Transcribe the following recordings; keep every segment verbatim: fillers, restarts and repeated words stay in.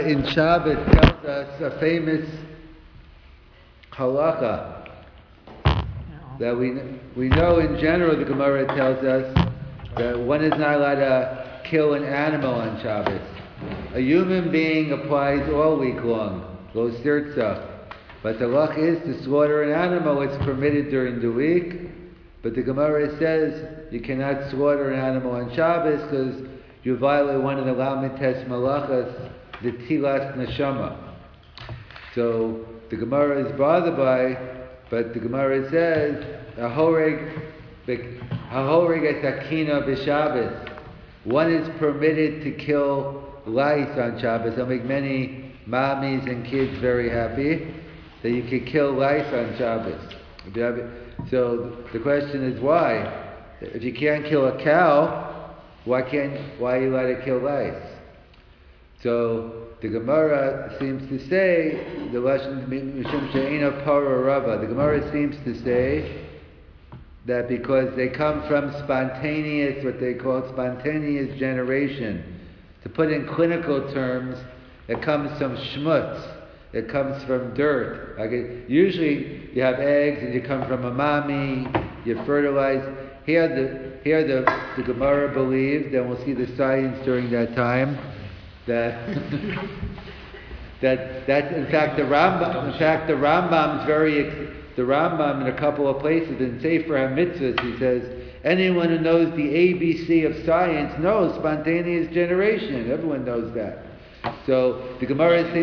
in Shabbos tells us a famous halacha that we we know in general. The Gemara tells us that one is not allowed to kill an animal on Shabbos. A human being applies all week long, lo sirtza. But the halacha is to slaughter an animal. It's permitted during the week. But the Gemara says you cannot slaughter an animal on Shabbos because you violate one of the Lamentes Malachas, the Tilas Neshama. So the Gemara is bothered by, but the Gemara says, Ahoreg Ahoreg etakina b'Shabbos. One is permitted to kill lice on Shabbos. That'll make many mommies and kids very happy that you can kill lice on Shabbos. So the question is why? If you can't kill a cow, why can't why are you allowed to kill lice? So the Gemara seems to say the Lashon Mishum She'ena Para Rava. The Gemara seems to say that because they come from spontaneous, what they call spontaneous generation. To put in clinical terms, it comes from shmutz. It comes from dirt. Like it, usually you have eggs and you come from a mommy, you fertilize. Here the here the, the Gemara believed, and we'll see the science during that time, that that that in fact the Rambam in fact the Rambam is very the Rambam in a couple of places in Sefer HaMitzvahs he says anyone who knows the A B C of science knows spontaneous generation. Everyone knows that. So the Gemara is saying.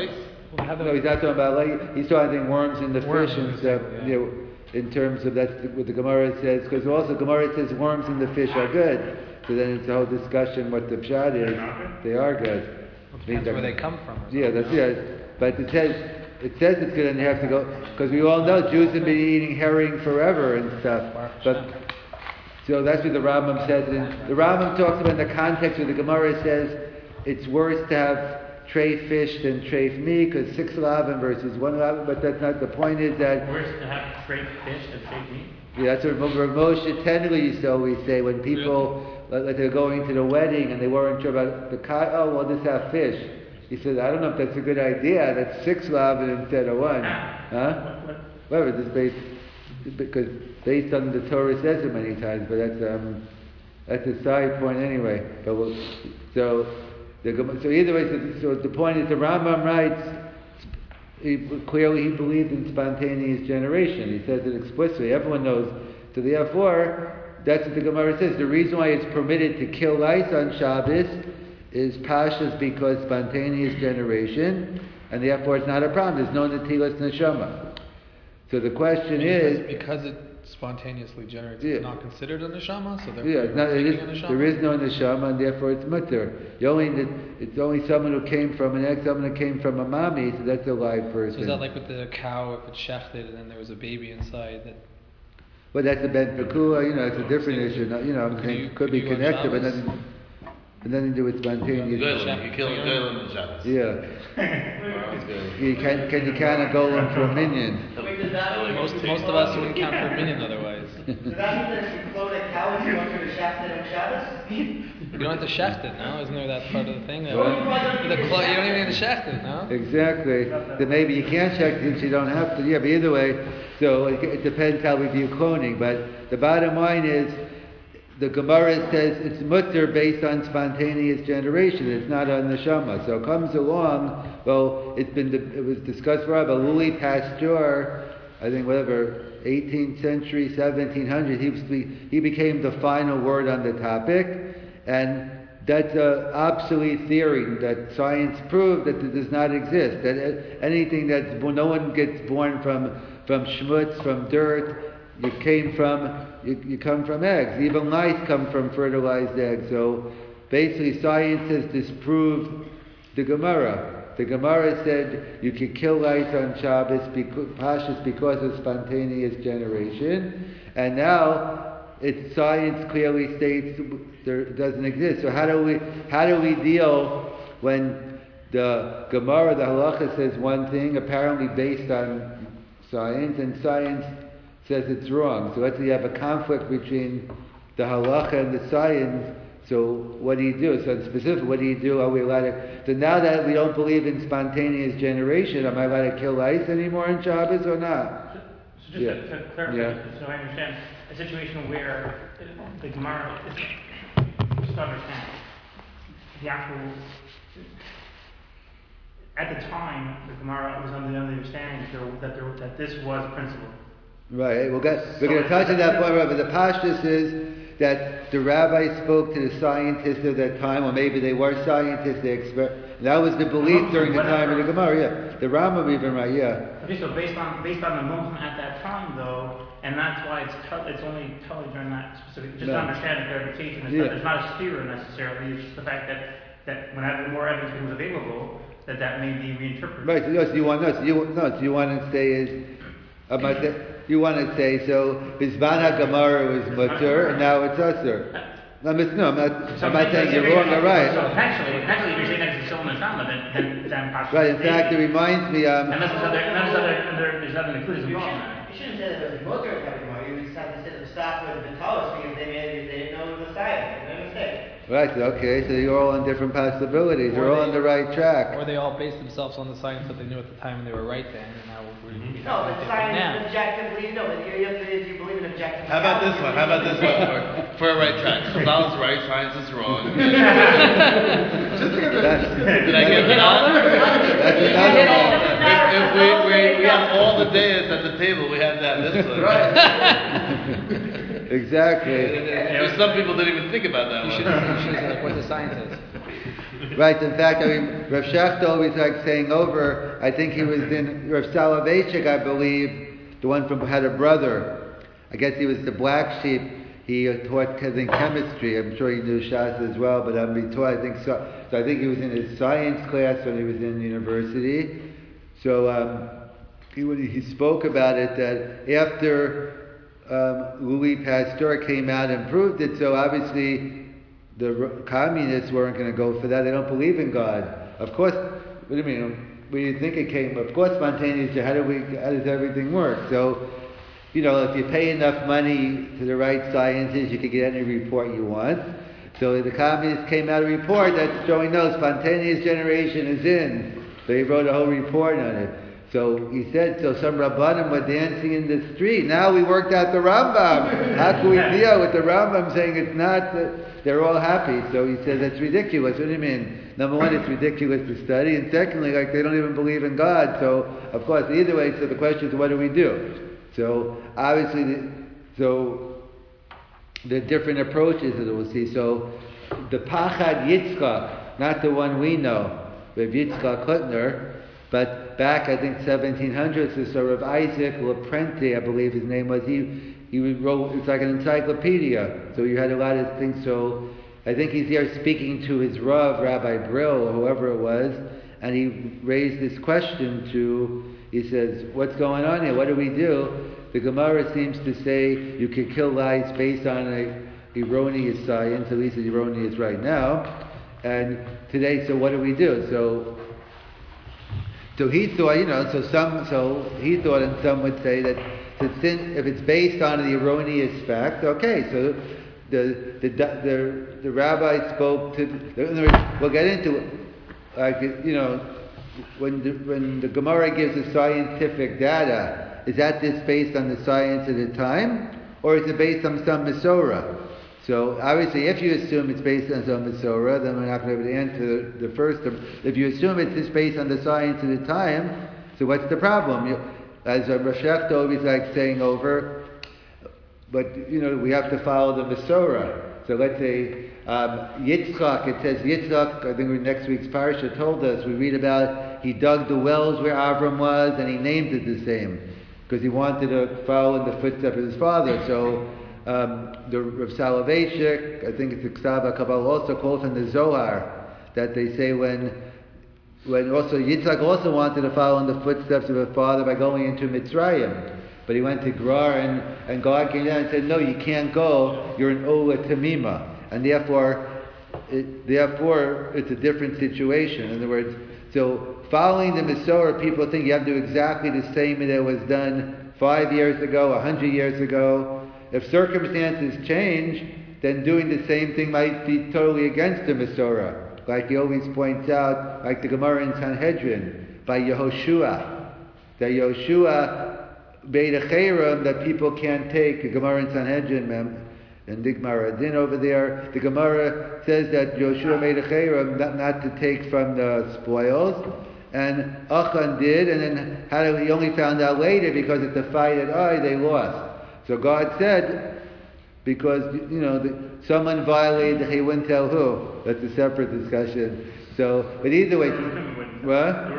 No, he's not talking about like he's talking I think worms in the worms fish and stuff. Yeah. You know, in terms of that's what the Gemara says, because also Gemara says worms in the fish are good. So then it's a whole discussion what the pshat is. They are good. Well, depends where they come from. Yeah, that's yeah. But it says it says it's good, and you have to go because we all know Jews have been eating herring forever and stuff. But so that's what the Rambam says. And the Rambam talks about in the context where the Gemara says it's worse to have treif fish than treif meat, because six lavin versus one lavin, but that's not the point. Is that worse to have treif fish than treif meat? Yeah, that's what Rav Moshe Tenley used to always say when people really? like they're going to the wedding and they weren't sure about the cut. Oh, well, just have fish. He said, I don't know if that's a good idea. That's six lavin instead of one, huh? Whatever, just based because based on the Torah says it many times, but that's um that's a side point anyway. But we'll, so. The, so either way, so, so the point is the Rambam writes, he, clearly he believed in spontaneous generation. He says it explicitly. Everyone knows. So therefore, that's what the Gemara says. The reason why it's permitted to kill lice on Shabbos is pashas because spontaneous generation, and therefore it's not a problem. There's no netilas neshama. So the question because, is because it spontaneously generates, yeah. it's not considered a neshama, so yeah, it's not, it is, there is no neshama, and therefore it's mutter. You only, it's only someone who came from an egg, someone who came from a mommy, so that's a live person. So is that like with the cow, if it's shechted and then there was a baby inside? That well, that's a ben pekua, you know, it's a different issue. You know, I'm saying it could be connected, but nothing, but nothing to do with spontaneous. You kill a girl in the Shabbos. Yeah. You can, can you count a golem for a minion? Most, most of us wouldn't count for a minion otherwise. Does that mean that if you clone a cow, you don't have to shaft it on Shabbos? You don't have to shaft it, no? Isn't there that part of the thing? That What? the clo- you don't even need to shaft it, no? Exactly. Then maybe you can't check it since you don't have to. Yeah, but either way, so it, it depends how we view cloning. But the bottom line is, the Gemara says it's mutter based on spontaneous generation. It's not on neshama. So it comes along. Well, it's been it was discussed for Rabbi Louis Pasteur, I think whatever, eighteenth century, seventeen hundred. He was, he became the final word on the topic, and that's an obsolete theory that science proved that it does not exist. That anything that's no one gets born from from schmutz, from dirt. You came from you, you come from eggs. Even lice come from fertilized eggs. So basically, science has disproved the Gemara. The Gemara said you can kill lice on Shabbos because, pashas because of spontaneous generation, and now it's science clearly states there doesn't exist. So how do we how do we deal when the Gemara, the halacha says one thing apparently based on science, and science says it's wrong. So let's say you have a conflict between the halacha and the science. So what do you do? So in specific, what do you do? Are we allowed to? So now that we don't believe in spontaneous generation, am I allowed to kill lice anymore on Shabbos or not? So, so just Yeah. to, to clarify, Yeah. so I understand a situation where the Gemara is, just to understand, the actual, at the time, the Gemara was under the understanding that, there, that, there, that this was a principle. Right. We'll get, we're So going to touch on that it's- point, right, but the pashtus is that the rabbi spoke to the scientists of that time, or maybe they were scientists. They exper- that was the belief during the time of the Gemara. Yeah, the Rambam even right. Yeah. Okay, so based on based on the movement at that time, though, and that's why it's tel- it's only telling during that specific. Just No. to understand the clarification, it's, Yeah. not, it's not a stira necessarily. It's just the fact that that whenever more evidence becomes available, that that may be reinterpreted. Right. So, no, so you want no, so you no, so you want to say is, um, I say, you want to say so. Bizban HaGemara was mutter, and now it's usher. No, I'm not, no, I'm not, So I'm not saying you're wrong or So right. potentially, potentially, if you're saying that it's still in the Shama, then then then possibly. Right. In fact, it reminds me. Um, Unless there's other, unless there's other, other there's other inclusions You involved. shouldn't, you shouldn't say that it was motor in every Gemara. You just have to say that the staff was Vitalis because they made they didn't know it was a science. They made a mistake. right. So, okay. So you're all on different possibilities. You're all on the right track. Or they all based themselves on the science that they knew at the time and they were right then, and now we're we No, but different science now. objectively, no, you, you have to, if you believe in objective. How about this one? How about this one? For, for a right track. Chazal is right, science is wrong. That's, Did I get that? that's another one. If, if we, we, we have all the days at the table, we have to have this one. Exactly. There's some people didn't even think about that You one. should, you should say like what the science is. Right. In fact, I mean, Rav Shecht always like saying over. I think he was in Rav Soloveitchik, I believe, the one from had a brother. I guess he was the black sheep. He uh, taught I think chemistry. I'm sure he knew Shas as well, but um, he taught I think so. So I think he was in his science class when he was in university. So um, he when he spoke about it that after um, Louis Pasteur came out and proved it, so obviously the r- communists weren't going to go for that. They don't believe in God. Of course, what do you mean? Where do you think it came? Of course, spontaneous. How do we? How does everything work? So, you know, if you pay enough money to the right scientists, you can get any report you want. So the communists came out a report that's showing no spontaneous generation is in. So he wrote a whole report on it. So he said, so some Rabbanim were dancing in the street. Now we worked out the Rambam. How can we deal with the Rambam saying it's not, that they're all happy? So he said, that's ridiculous. What do you mean? Number one, it's ridiculous to study. And secondly, like they don't even believe in God. So, of course, either way, so the question is, what do we do? So, obviously, the, so there are different approaches that we'll see. So, the Pachad Yitzchak, not the one we know, Rav Yitzchak Hutner, but back, I think, seventeen hundreds or so, Rav Isaac Laprente, I believe his name was, he he wrote, it's like an encyclopedia. So you had a lot of things. So I think he's there speaking to his Rav, Rabbi Brill, or whoever it was, and he raised this question to, he says, what's going on here? What do we do? The Gemara seems to say you can kill lice based on a erroneous science, at least it's erroneous right now. And today, so what do we do? So So he thought, you know, so some, so he thought, and some would say that, that sin, if it's based on the erroneous fact, okay. So the the the the rabbi spoke to. In other words, we'll get into it. Like you know, when the, when the Gemara gives us scientific data, is that this based on the science at the time, or is it based on some Masorah? So obviously, if you assume it's based on some Masorah, then we're not going to be able to answer the first. If you assume it's just based on the science of the time, so what's the problem? You, as Rav Shecht always like saying over, but you know we have to follow the Masorah. So let's say um, Yitzchak. It says Yitzchak. I think next week's parsha told us we read about he dug the wells where Avram was, and he named it the same because he wanted to follow in the footsteps of his father. So. Um, the Rav Soloveitchik, I think it's the Ksava Kabbalah, also quotes in the Zohar that they say when, when also Yitzchak also wanted to follow in the footsteps of his father by going into Mitzrayim, but he went to Gerar and, and God came down and said, no, you can't go. You're an Ola Tamima, and therefore, it, therefore it's a different situation. In other words, so following the Masorah, people think you have to do exactly the same that was done five years ago, a hundred years ago. If circumstances change, then doing the same thing might be totally against the Masorah. Like he always points out, like the Gemara in Sanhedrin, by Yehoshua, that Yehoshua made a chayram that people can't take. The Gemara in Sanhedrin, mem, and the Gemara Din over there, the Gemara says that Yehoshua made a chayram not, not to take from the spoils, and Achan did, and then how did, he only found out later because at the fight at Ai they lost. So God said, because, you know, the, someone violated, he wouldn't tell who. That's a separate discussion. So, but either way, what?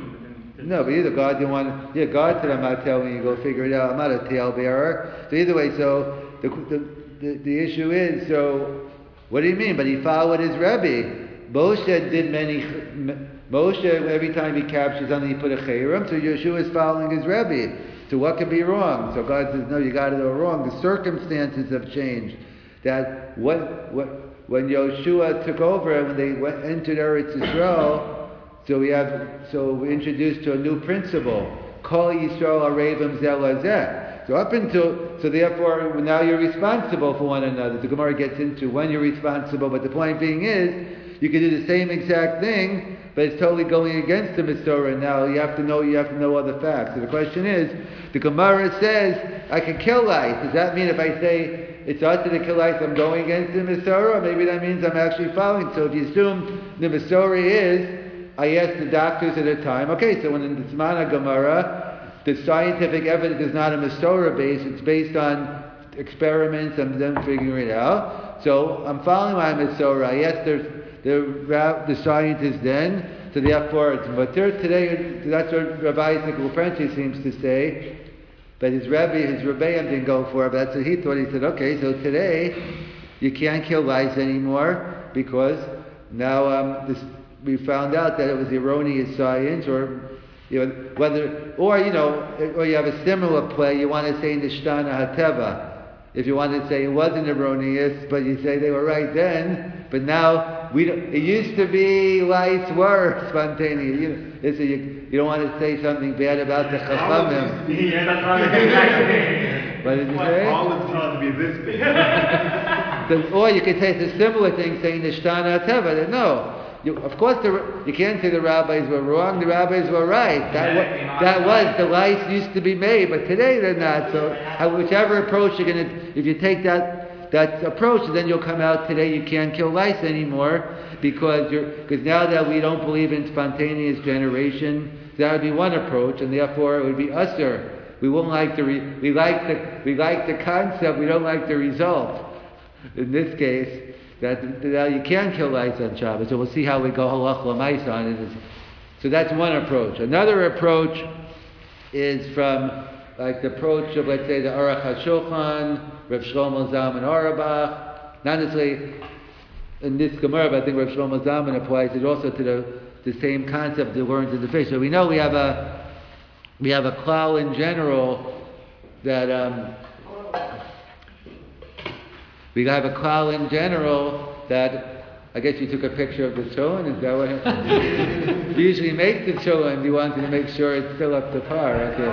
No, but either God didn't want to, yeah, God said, I'm not telling you, go figure it out. I'm not a talebearer. So either way, so the, the, the, the issue is, so, what do you mean? But he followed his Rebbe. Moshe did many, Moshe, every time he captured something, he put a chayram, so Yeshua is following his Rebbe. So what could be wrong? So God says, no, you got it all wrong. The circumstances have changed. That what, what, when Yeshua took over and when they went, entered Eretz Yisrael, so we have, so we're introduced to a new principle. Kol Yisrael Arevim Zel Lazeh. So up until, so therefore now you're responsible for one another. The Gemara gets into when you're responsible, but the point being is, you can do the same exact thing, but it's totally going against the Masorah. Now you have to know, you have to know other facts. So the question is, the Gemara says, I can kill lice. Does that mean if I say it's ought to kill lice, I'm going against the Masorah? Maybe that means I'm actually following. So if you assume the Masorah is, I asked the doctors at the time, okay, so when in the Tzmana Gemara, the scientific evidence is not a Masorah base, it's based on experiments and them figuring it out. So I'm following my Masorah. I asked the The, the scientists then, so therefore it's mutter. Today, that's what Rabbi Isaac Luprenchi seems to say, but his Rebbe, his Rebbeim didn't go for it, but that's what he thought. He said, okay, so today, you can't kill lice anymore, because now um, this, we found out that it was erroneous science, or you know, whether, or you know, or you have a similar play, you want to say Nishtana Hateva. If you want to say it wasn't erroneous, but you say they were right then, but now we don't, it used to be lice were spontaneous. You, know, so you, you don't want to say something bad about the Chachamim. Yeah, that's right. What did you say? Olives used to be this big. So, or you could say it's a similar thing, saying Nishtana Teva. No. You, of course, the, you can't say the rabbis were wrong. The rabbis were right. That, was, that was the lice used to be made, but today they're not. So, whichever approach you're going to, if you take that that approach, then you'll come out today. You can't kill lice anymore because you're because now that we don't believe in spontaneous generation, that would be one approach, and therefore it would be usher. We won't like the re, we like the we like the concept. We don't like the result. In this case. That, that you can kill lice on Shabbos, so we'll see how we go halach l'maisa on it. So that's one approach. Another approach is from like the approach of, let's say, the Aruch HaShulchan, Rav Shlomo Zalman Auerbach. Not necessarily in this Gemara, but I think Rav Shlomo Zalman applies it also to the, the same concept that learns in the fish. So we know we have a we have a klal in general that. Um, We have a klal in general that, I guess you took a picture of the tefillin, is that what you usually make the tefillin, you wanted to make sure it's still up to par,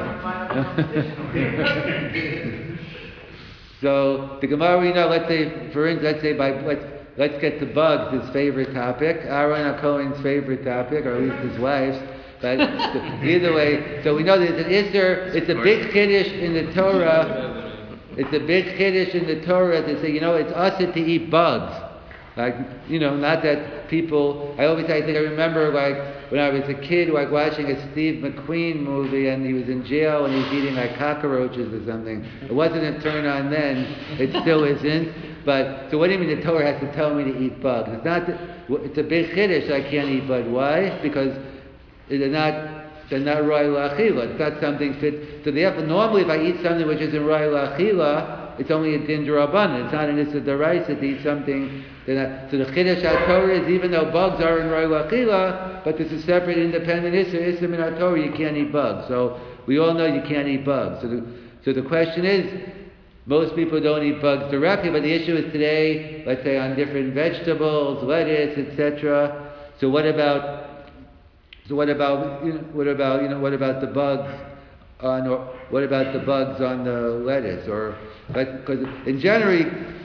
okay. So, the Gemara we know, let's say, for instance, let's say, by, let's, let's get to bugs, his favorite topic, Aaron HaKohen's favorite topic, or at least his wife's, but either way, so we know that it's an Isser, it's a big Kiddush in the Torah. It's a big chiddush in the Torah to say, you know, it's usher to eat bugs. Like, you know, not that people, I always, I think I remember like when I was a kid, like watching a Steve McQueen movie and he was in jail and he was eating like cockroaches or something. It wasn't a turn on then, it still isn't. But, so what do you mean the Torah has to tell me to eat bugs? It's not, that, it's a big chiddush, I can't eat bugs. Why? Because they're not, they're not Roy La'achila. It's not something fit. So therefore, normally if I eat something which isn't Roy La'achila, it's only a din d'Rabbanan. It's not an Issa d'Oraisa to eat something. Not, so the Chiddush HaTorah is, even though bugs are in Roy La'achila, but there's a separate independent Issa. Issa min HaTorah, you can't eat bugs. So we all know you can't eat bugs. So the, so the question is, most people don't eat bugs directly, but the issue is today, let's say on different vegetables, lettuce, et cetera. So what about So what about you know, what about you know what about the bugs on or what about the bugs on the lettuce or because in general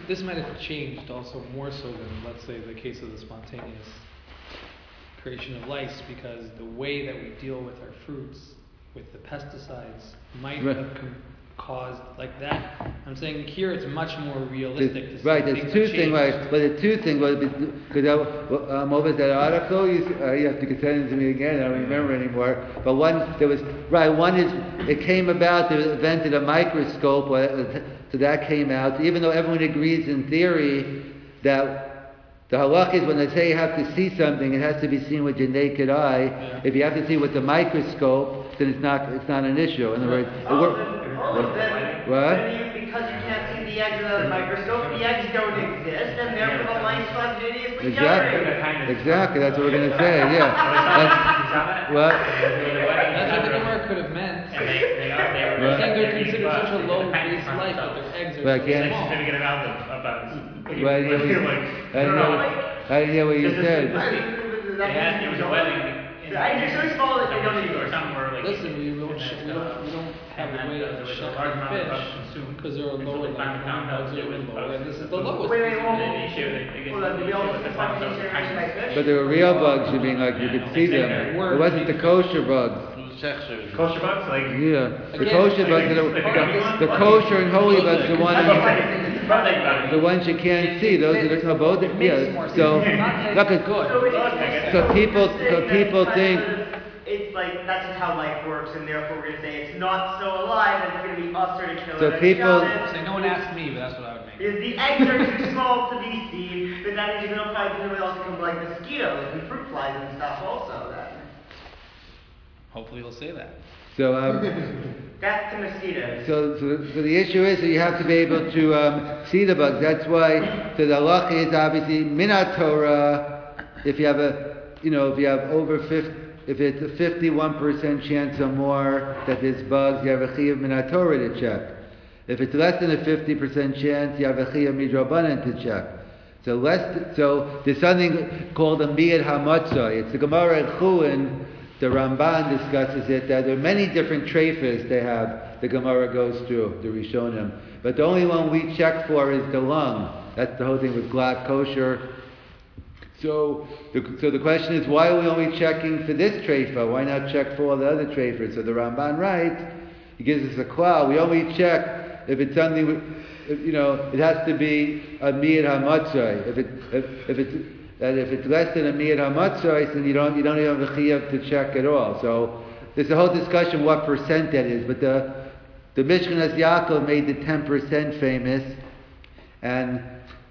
this might have changed also more so than, let's say, the case of the spontaneous creation of lice, because the way that we deal with our fruits, with the pesticides, might Right. have com- caused like that. I'm saying here it's much more realistic to say Right, things there's two have things, changed. right, but the two things, because um, what was that article? You, uh, you have to send it to me again, I don't remember anymore. But one, there was, right, one is, it came about, they invented a microscope, so that came out, even though everyone agrees in theory that the halach is when they say you have to see something, it has to be seen with your naked eye. Yeah. If you have to see with the microscope, then it's not, it's not an issue. In other words, it Oh, wor- then, oh, then, What? then you, because you can't see the eggs without a microscope, the eggs don't exist, and therefore the lice spontaneously Exactly. generate. Exactly, that's what we're going to say, yeah. That's, what? That's what the Gemara could have meant. And they, they are, they were. I think they're eating considered bugs. such a low They're base tiny life bugs. that their eggs are Right, so yeah. It's a small. certificate of about the, about you, Well, I like, didn't hear you're what- like, I didn't no, hear no, what- like, I didn't hear what you this is- said. They had, it was a wedding. in- The eggs are so small that they don't Or exist. something where, like, Listen, we don't, and sh- that's, we uh, don't, we don't have and a way then to there was a shut large the amount of bugs fish consumed. because they're Until lower they than finally found out bugs it are was lower. bugs. And this is the lowest. Wait, wait, whoa, They- whoa. they showed it against Hold on, the- did we all the see farms spontaneous of generation by China. fish? But they were real bugs, you mean, like you could see them. It wasn't the kosher bugs. Kosher bugs, like. Yeah, the Again, kosher like- bugs, are like the, the gummy ones? the kosher and holy bugs, the ones, Bugs. the ones you can't see, those are the, no, both, It makes yeah, more so, sense. Not that look it's at, good. So it's, so people, so it's people kind think, of- it's like that's just how life works, and therefore we're gonna say it's not so alive, and it's gonna be us to kill So it. people- Say, no one asked me, but that's what I would make. Is the eggs are too small to be seen, but that means you're gonna find something else that come like mosquitoes and fruit flies and stuff also. Then Hopefully he'll say that. so, um, death to mosquitoes. So, so, so the issue is that you have to be able to um, see the bugs. That's why, so the halacha is obviously minat Torah. If you have a, you know, if you have over fifty, if it's a fifty-one percent chance or more that there's bugs, you have a chiyuv minat Torah to check. If it's less than a fifty percent chance, you have a chiyuv midrabanan to check. So less, so there's something called a miyad hamatzah. It's the Gemara in Chulin. The Ramban discusses it, that there are many different treifas they have, the Gemara goes through, the Rishonim. But the only one we check for is the lung. That's the whole thing with glad kosher. So the, so the question is, why are we only checking for this treifa? Why not check for all the other treifas? So the Ramban writes, he gives us a klal, we only check if it's something, if, you know, it has to be a miyad hamatzai. If, it, if, if it's that if it's less than a miyad hamatzos, then you don't you don't even have a chiyuv to check at all. So there's a whole discussion what percent that is. But the the Mishkanas Yaakov made the ten percent famous, and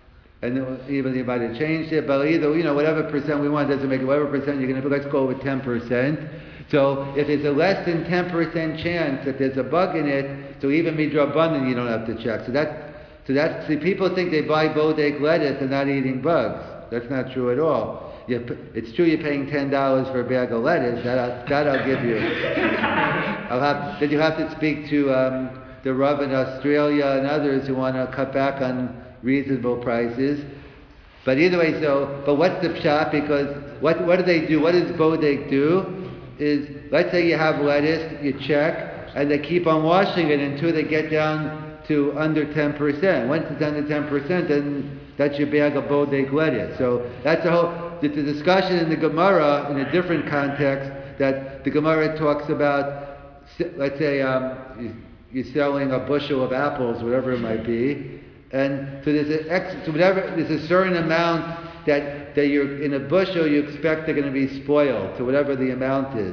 and even they might have changed it. But either you know whatever percent we want doesn't make it. Whatever percent you're going to let's go with ten percent. So if there's a less than ten percent chance that there's a bug in it, so even midrabanan you don't have to check. So that so that see people think they buy bodeg lettuce and not eating bugs. That's not true at all. You, it's true you're paying ten dollars for a bag of lettuce. That I'll, that I'll give you. I'll have. Then you have to speak to um, the Rav in Australia and others who want to cut back on reasonable prices. But either way, so but what's the pshat? Because what what do they do? What does bodeg do? Is let's say you have lettuce, you check, and they keep on washing it until they get down to under ten percent. Once it's under ten percent, then that's your bag of bodeg lettuce. So that's a whole, it's a discussion in the Gemara in a different context that the Gemara talks about, let's say um, you're selling a bushel of apples, whatever it might be, and so there's a, ex, so whatever, there's a certain amount that, that you're, in a bushel you expect they're going to be spoiled, so whatever the amount is.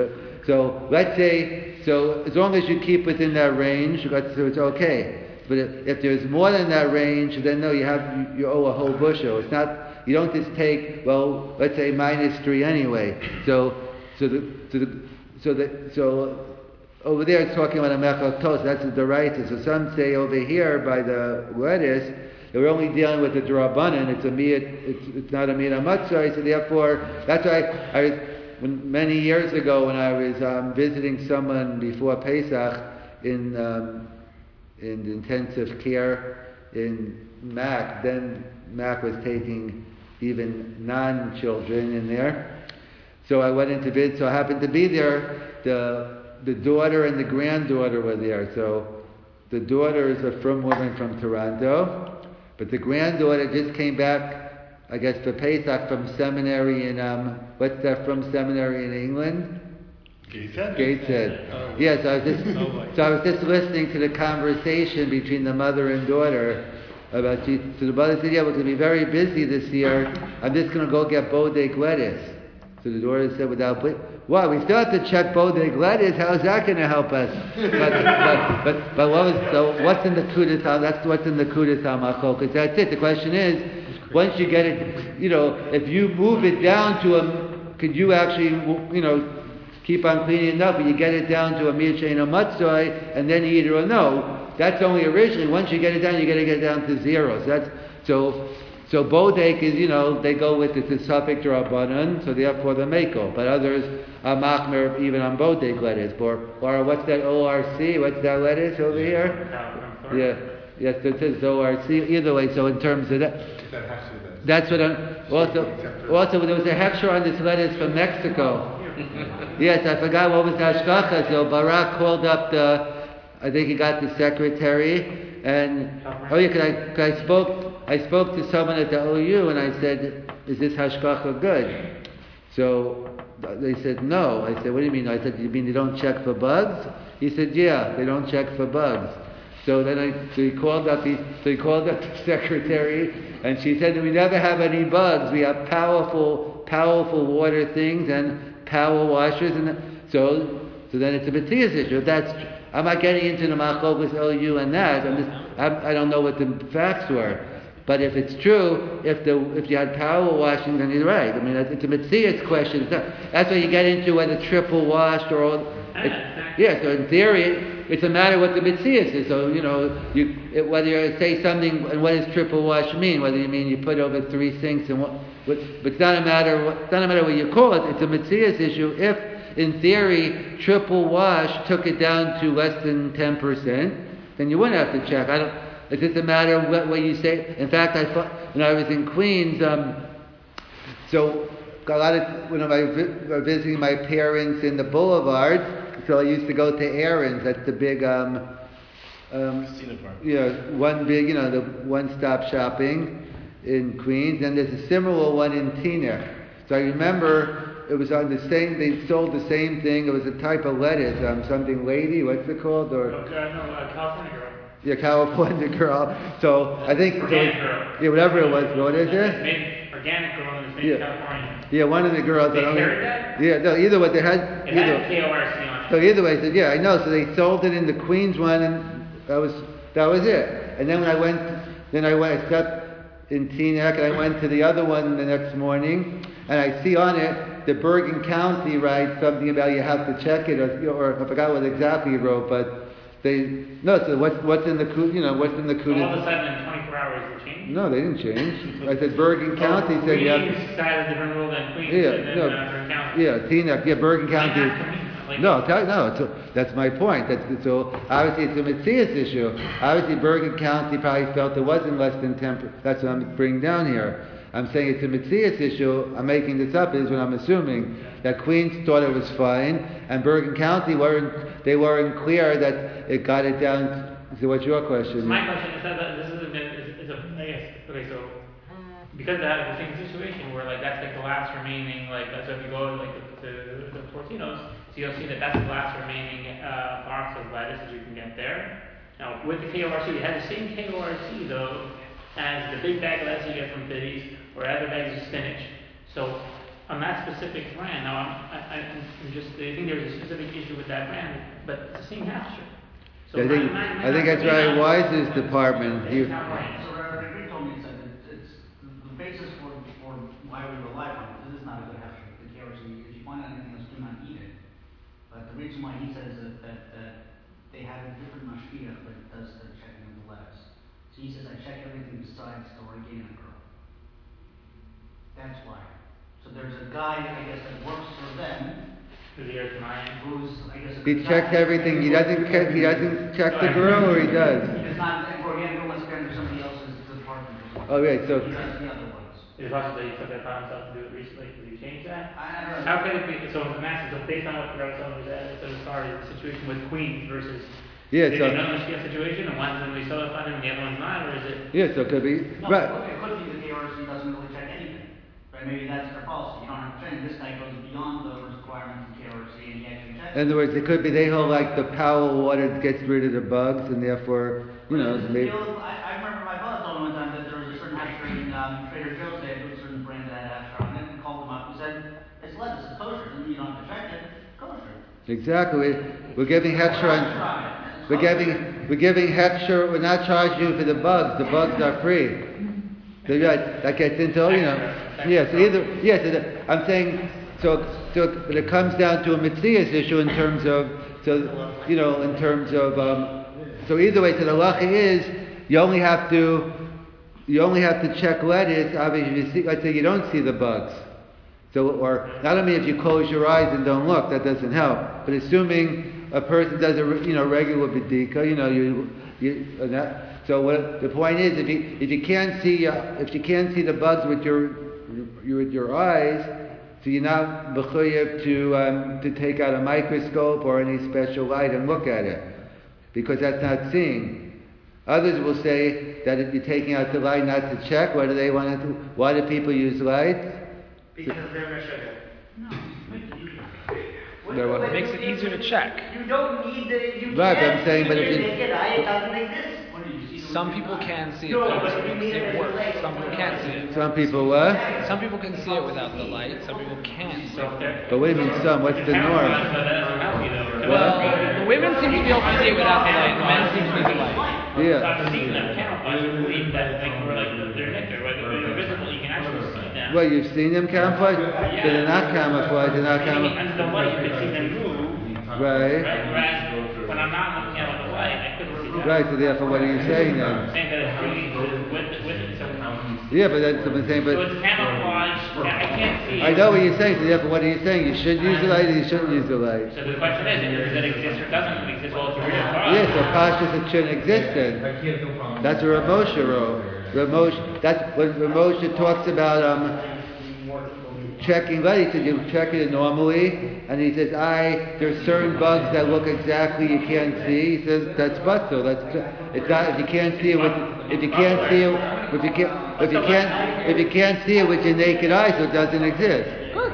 So let's say, so as long as you keep within that range, so it's okay. But if, if there's more than that range, then no, you have you, you owe a whole bushel. It's not, you don't just take, well, let's say minus three anyway. So so the so the so the so over there it's talking about a mechal toast. That's the deraita. So some say over here by the lettuce, we're only dealing with the drabanan. It's a miyad. It's, it's not a miyad hamatzah. So therefore, that's why I was when, many years ago when I was um, visiting someone before Pesach in. Um, in intensive care in Mac. Then Mac was taking even non-children in there. So I went into bid. So I happened to be there. The the daughter and the granddaughter were there. So the daughter is a frum woman from Toronto. But the granddaughter just came back, I guess, for Pesach from seminary in, um, what's that from seminary in England? Gateshead? Gateshead. Oh. Yes, I was just, Oh, boy. so I was just listening to the conversation between the mother and daughter about, she, so the mother said, yeah, we're going to be very busy this year. I'm just going to go get bodeg lettuce. So the daughter said, without, ble- well, we still have to check bodeg lettuce. How is that going to help us? But, but, but, but what was, so what's in the kudas? That's what's in the kudas hamachol, because that's it. The question is, once you get it, you know, if you move it down to a, could you actually, you know, keep on cleaning it up, but you get it down to a mirchain or matzoi, and then you eat it or no. That's only originally. Once you get it down, you got to get it down to zero. So that's so. So bodek is, you know, they go with it's a suffix drabanan, so therefore the mako. But others are machmer even on bodek lettuce. Or, or what's that O R C? What's that lettuce over here? Yeah, yes, it says O R C. Either way, so in terms of that, that's what I'm, also, also there was a hechsher on this lettuce from Mexico. Yes, I forgot what was the hashgacha. So Barak called up the, I think he got the secretary, and oh yeah, cause I, cause I spoke, I spoke to someone at the O U, and I said, "Is this hashgacha good?" So they said, "No." I said, "What do you mean?" I said, "You mean they don't check for bugs?" He said, "Yeah, they don't check for bugs." So then I, so he called up, he, so he called up the secretary, and she said, "We never have any bugs. We have powerful, powerful water things and power washers, and so, so then it's a Matthias issue. If that's, I'm not getting into the machlokas O U and that. I'm just, I'm, I don't know what the facts were. But if it's true, if the if you had power washing, then you're right. I mean, it's a Matthias question. It's not, that's what you get into whether triple washed or all. Yeah, so in theory, it's a matter what the Matthias is. So, you know, you it, whether you say something, and what does triple wash mean? Whether you mean you put over three sinks and what. But, but it's not a matter. What, it's not a matter what you call it. It's a Matthias issue. If, in theory, triple wash took it down to less than ten percent, then you wouldn't have to check. I don't. It's just a matter of what, what you say. In fact, I thought when I was in Queens, um, so a lot of when I was visiting my parents in the Boulevard, so I used to go to Aaron's. That's the big. Um, um, yeah, one big, you know, the one-stop shopping in Queens, and there's a similar one in Teaneck. So I remember it was on the same, they sold the same thing, it was a type of lettuce, um, something lady, what's it called? Or, no, uh, California girl. Yeah, California girl. So I think, Organic so, girl. yeah, whatever it was, what is it? Made organic girl in the state Yeah. of California. Yeah, one of the girls. They I don't carried that? Yeah, no, either way, they had, It either, had a K O R C on it. so either way, I said, yeah, I know, so they sold it in the Queens one, and that was, that was it. And then when I went, then I went, I stepped in Teaneck, and I went to the other one the next morning, and I see on it, the Bergen County writes something about you have to check it, or, or I forgot what exactly he wrote, but they, no, so what's, what's in the, you know, what's in the So all of Kudas? a sudden in twenty-four hours it changed? No, they didn't change. I said Bergen County Oh, said you have Queens to, has a different rule than Queens yeah, and then no, uh, Bergen County. yeah, Teaneck, yeah, Bergen Like, County. that's what I mean. Like, No, tell, no, it's, that's my point. That's, so obviously it's a Matthias issue. Obviously Bergen County probably felt it wasn't less than ten percent. That's what I'm bringing down here. I'm saying it's a Matthias issue. I'm making this up is what I'm assuming. That Queens thought it was fine, and Bergen County weren't, they weren't clear that it got it down. So what's your question? So my question is that this is a, is, is a I guess, okay, so because that is the same situation where like that's like the last remaining, like so if you go like to the Tortinos, so you'll see that that's the last remaining uh, box of lettuce that you can get there. Now with the K O R C, it has the same K O R C though as the big bag of lettuce you get from Biddy's or other bags of spinach. So on that specific brand, now I'm, I, I'm just I think there's a specific issue with that brand, but it's the same texture. So I think, my, my, my I think that's right. Wise's department. He, So Rabbi Green told me he said that it's the basis for, for why we rely on it. This is not a good habit. The K R C, if you find out anything else, do not eat it. But the reason why he says that, that, that they have a different mashpia that does the checking of the lettuce. So he says I check everything besides the organic girl. That's why. So there's a guy, I guess, that works for them. Who's here tonight? Who's, I guess, a he good checks guy. everything. He doesn't, check- he doesn't check the girl, or he does? It's not organic girl, it's under somebody else's department. Oh, right. So He does the other ones. Is it possible that he took that upon himself to do it recently? Did he change that? I don't know. How could it be? So the master, so based on what the Rabbi said, so as far as the situation with Queens versus Yeah, Is so it another Mashiach situation, and one's in the solar fund and the other one's not, or is it? yeah, so it could be No, right. it could be the K R C doesn't really check anything, right? Maybe that's their policy, you don't have to check, this guy goes beyond the requirements of K R C and he actually checks. In other words, it could be they hold like the power water gets rid of the bugs, and therefore, you know, But maybe. you know, I, I remember my father told me one time that there was a certain hatcher in um, Trader Joe's, they had a certain brand that had hatcher on it, and called them up and said, it's lettuce, it's kosher, and you don't have to check it, it's kosher. Exactly. We're giving hechsher on. We're giving we're giving hechsher. We're not charging you for the bugs. The bugs are free. So yeah, that gets into you know. Yeah. So either yes. Yeah, so I'm saying so. So but it comes down to a mitzias issue in terms of so you know in terms of um, so either way. So the halacha is you only have to you only have to check lettuce. Obviously, you see, let's say you don't see the bugs. So, or not only if you close your eyes and don't look, that doesn't help. But assuming a person does a you know regular bidika, you know you you and that. So what the point is, if you if you can't see uh, if you can't see the bugs with your, your with your eyes, so you're not mechuyev to um, to take out a microscope or any special light and look at it, because that's not seeing. Others will say that if you're taking out the light not to check, what do they want to do? Why do people use lights? Because they're Meshuggah. No, make it easier. What- They're what? what- It makes it easier to check. You don't need the. You Right, but can't I'm saying, see but with if your you- naked eye, it doesn't exist. What did you see? Some people can see it, No, but but you mean it it works. like- Some people can't see it. Some people what? Some people can see it without the light. Some people can't see So it. if they're. But what do you mean some? What's the norm? So that doesn't help you though. Well, the women seem to be able to see it without the light. The men seem to need the light. So Yeah. I've seen them camouflage and believe that like we're like they're naked, right? They're visible. You can actually see them. Well, you've seen them camouflage? They're not camouflage. They're not I mean, camouflage. under the light, you can see them move. Right. Right? Whereas when I'm not looking at the light, I couldn't see them. Right. So therefore, what are you saying I'm then? saying that it's really with with it. So, Yeah, but that's what I'm saying. so But it's camouflage. I can't see. I know what you're saying. So therefore, what are you saying? You should use the light, or you shouldn't use the light. So the question is, does it exist or doesn't it exist? Well, it's real. Yes, so pashtus it shouldn't exist then. That's what Rav Moshe wrote. Rav Moshe, that's when Rav Moshe talks about um, checking light. He said you check it normally, and he says, "I there's certain bugs that look exactly you can't see." He says that's batul. That's it's not if you can't see it with if you can't see it if you can't if you can't if you can't see it with your naked eye, so it doesn't exist.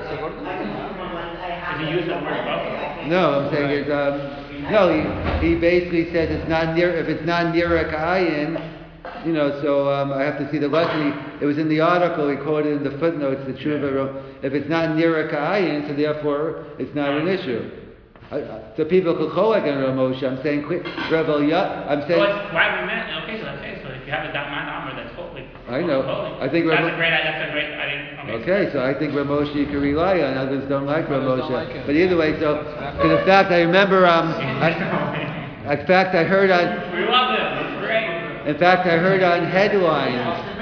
Is he used the word bubble? No, I'm saying it's um, no. He he basically says it's not near if it's not near a ka'ayin, you know. So um, I have to see the lesson. He, it was in the article. He quoted in the footnotes the tshuva wrote. If it's not near a ka'ayin, so therefore it's not an issue. I, I, so people could call against Rav Moshe. I'm saying quick, Rebel Yah. I'm So saying. it's why we meant okay. So okay. So if you have a dot man armor, that's holy. I know. Holy. I think that's Rav- a great. That's a great. I didn't. Okay. Okay, so I think Rav Moshe you can rely on. Others don't like Rav Others don't Moshe. like him. But either way, so because in fact I remember um, I, in fact I heard on. We love him. It's great. In fact, I heard on headlines,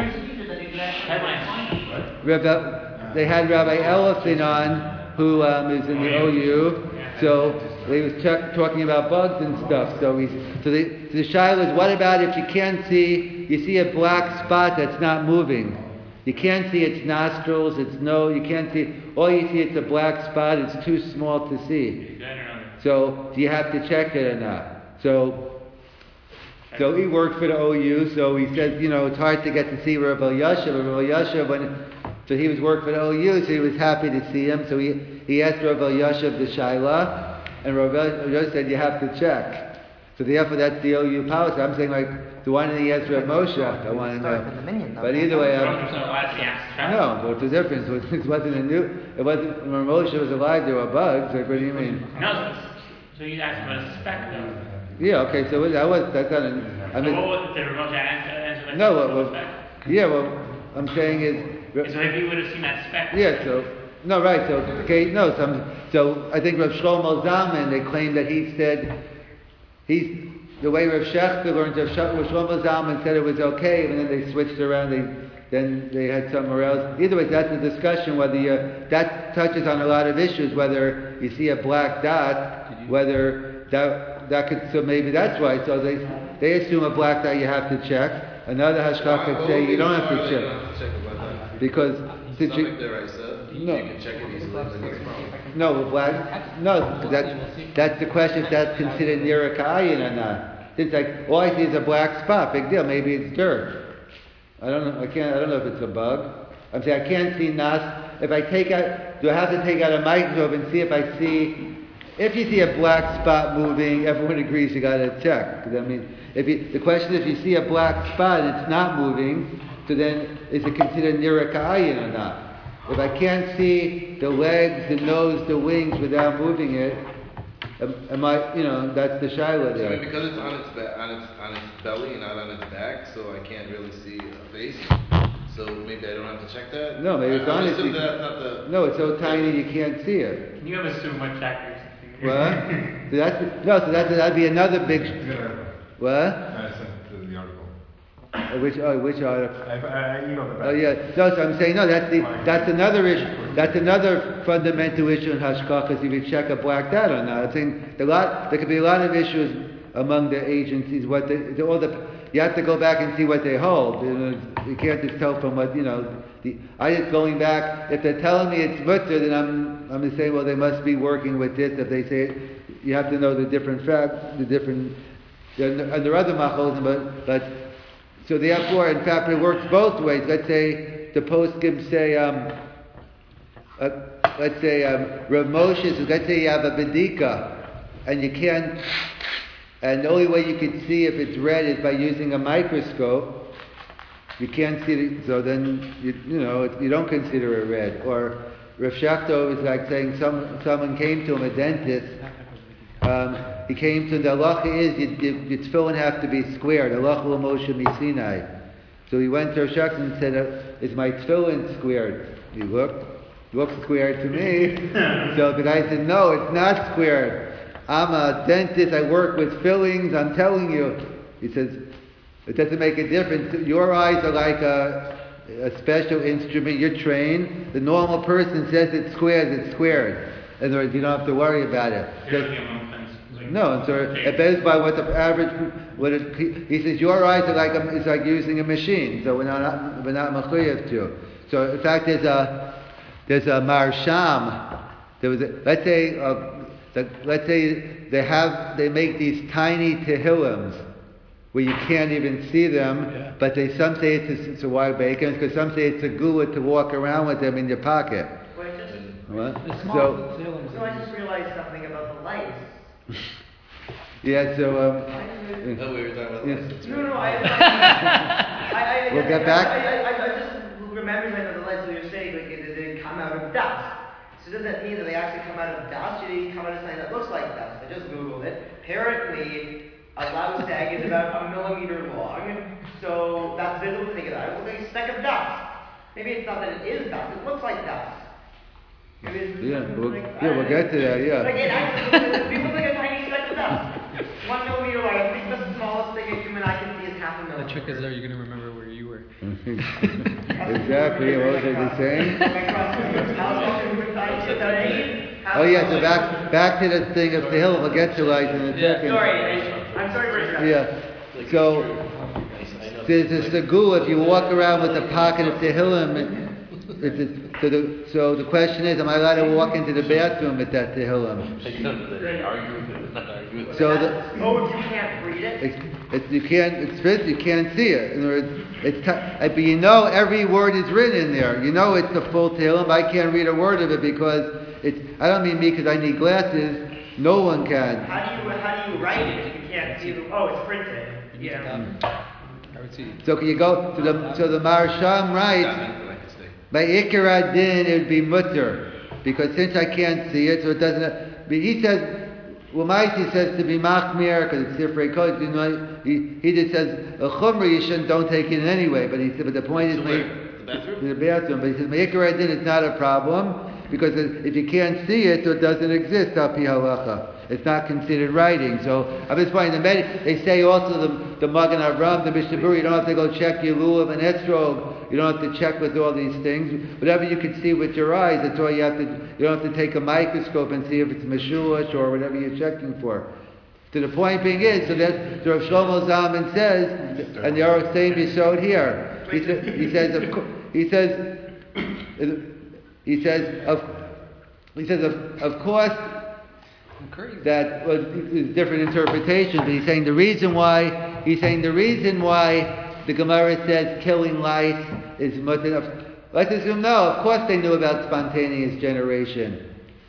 Headlines. Rabbi, they had Rabbi Ellison on, who um, is in the O U. So they was ch- talking about bugs and stuff. So we, so, they, so the shaila is, what about if you can't see? You see a black spot that's not moving. You can't see its nostrils, its nose. You can't see. All you see it's a black spot. It's too small to see. So do you have to check it or not? So. So he worked for the O U, so he said, you know, it's hard to get to see Rav Elyashiv. Rav Elyashiv, when, so he was working for the O U, so he was happy to see him. So he, he asked Rav Elyashiv the shaila, and Rav Elyashiv said, you have to check. So therefore, that's the O U policy. I'm saying, like, so why didn't he ask Rav Moshe? I want to know. But either way, um, no, what's the difference? It wasn't a new, it wasn't, when Rav Moshe was alive, there were bugs. Like, what do you mean? No, so you asked about a spec though. Yeah, okay, so that was, that's not, an, I So mean, what was the remote answer? answer no, that well, well, yeah, well, I'm saying is, So if you would have seen that spec. yeah, so, no, right, so, okay, no, some, so I think Rav Shlomo Zalman, they claim that he said, he's, the way Rav Shechter learned, Rav Shlomo Zalman said it was okay, and then they switched around, they, then they had somewhere else. Either way, that's a discussion whether you, that touches on a lot of issues, whether you see a black dot, whether that, that could, so maybe that's why, so they, they assume a black dot you have to check. Another hashkach could say you don't have to check. Because, Stomach there, I said. No. You can check it easily. Like, what's the problem? no, black, no, that's, that's the question if that's considered nira ka'ayin or not. It's like, all I see is a black spot, big deal, maybe it's dirt. I don't know, I can't, I don't know if it's a bug. I'm saying I can't see nas. If I take out, do I have to take out a microscope and see if I see, if you see a black spot moving, everyone agrees you gotta check. 'Cause I mean, if you, the question is if you see a black spot and it's not moving, so then is it considered nira ka'ayin or not? If I can't see the legs, the nose, the wings without moving it, am, am I, you know, that's the shaila So there. because it's on its ba- on its on its belly and not on its back, so I can't really see a face. So maybe I don't have to check that. No, maybe it's I, on I it. assume that's not the. No, it's so tiny you can't see it. Can you have assume much accuracy? What? So that's no. So that's that'd be another big. What? I sent the, the article. Uh, Which oh, which article? I, I emailed it back. Oh yeah. No, so I'm saying no. That's the that's another issue. That's another fundamental issue in hashkachas. If you check a blacked out or not. I'm saying a lot. There could be a lot of issues among the agencies. What they, the, all the you have to go back and see what they hold. You know, you can't just tell from what you know. The, I just going back. If they're telling me it's mutter, then I'm I'm just saying, well, they must be working with this. If they say it, you have to know the different facts, the different. And there are other machos, but but so therefore, in fact, it works both ways. Let's say the poskim say, um, uh, let's say um, Rav Moshe. So let's say you have a bedika, and you can't. And the only way you can see if it's red is by using a microscope. You can't see it, so then you, you know you don't consider it red. Or Rav Shachtov is like saying some someone came to him, a dentist. Um, he came to the halacha is you, you, your tefillin have to be squared. Halacha l'Moshe misinai. So he went to Rav Shachtov and said, uh, "Is my tefillin squared?" He looked, looks squared to me. So the guy said, "No, it's not squared. I'm a dentist. I work with fillings. I'm telling you." He says, "It doesn't make a difference. Your eyes are like a, a special instrument. You're trained. The normal person says it's squared. It's squared. In other words, you don't have to worry about it." No, and so it bears by what the average. What it, he, he says, your eyes are like a, it's like using a machine. So we're not we're not mechuyev to. So in fact, there's a there's a marsham. There was a, let's say uh, the, let's say they have they make these tiny tehillims where you can't even see them, yeah. But they some say it's a, it's a wild bacon because some say it's a gula to walk around with them in your pocket. Wait, just, what? So, so I just realized something about the lights. Yeah, so um, No, we were talking about yeah. license. No, no, I. I, I We'll I, get I, back. I, I, I just remembered like the lights. So you're saying like they, they come out of dust. So does that mean that they actually come out of dust? Or do they come out of something that looks like dust? I just googled it. Apparently, a loud sag is about a millimeter long, so that's visible to think about. It looks like a speck of dust. Maybe it's not that it is dust. It looks like dust. Maybe it's Yeah, we'll, like, yeah, we'll get to that. Yeah. Like it actually looks like, it looks like a tiny speck of dust. One millimeter wide. I think the smallest thing a human eye can see is half a millimeter. the trick is there. You're gonna remember where you were. Exactly. What was I saying? Oh yeah. So back back to the thing of the hill. We'll get to light in a Yeah. second. Sorry, I, I'm sorry for interrupting. Yeah. So there's a segula if you walk around with a pocket of tehillim. If it, so the so the question is, am I allowed to walk into the bathroom with that tehillim? So the Oh, if you can't read it? it's, it's, you can't it's first you can't see it. In other words, it's t- but you know every word is written in there. You know it's the full tehillim. I can't read a word of it because it's. I don't mean me because I need glasses. No one can. How do you how do you write it if you can't see the? Oh, it's printed. Yeah. I would see. So can you go to the so the Marsham writes. By Ikar Din, it would be mutter, because since I can't see it, so it doesn't. But he says, well, Maisi says to be machmir because it's Sifrei Kodesh. You know, he he just says a chumrah you shouldn't don't take it in anyway. But he said, but the point is, So where? The bathroom? in the bathroom. But he says, Ikar Din is not a problem because if you can't see it, so it doesn't exist. Al pi halacha. It's not considered writing. So at this point, the med- they say also the the Magen Avram, the Mishnah Berurah, you don't have to go check your lulav and etrog. You don't have to check with all these things. Whatever you can see with your eyes, that's all you have to. You don't have to take a microscope and see if it's meshuash or whatever you're checking for. To the point being is, so that so Rav Shlomo Zalman says, and the Aruch Seim Yisod here. He says, he says, of course, he says, he says, of he says, of, of course, Crazy. that was is different interpretations, but he's saying the reason why, he's saying the reason why the Gemara says killing lice is mutter. Let's assume, no, of course they knew about spontaneous generation.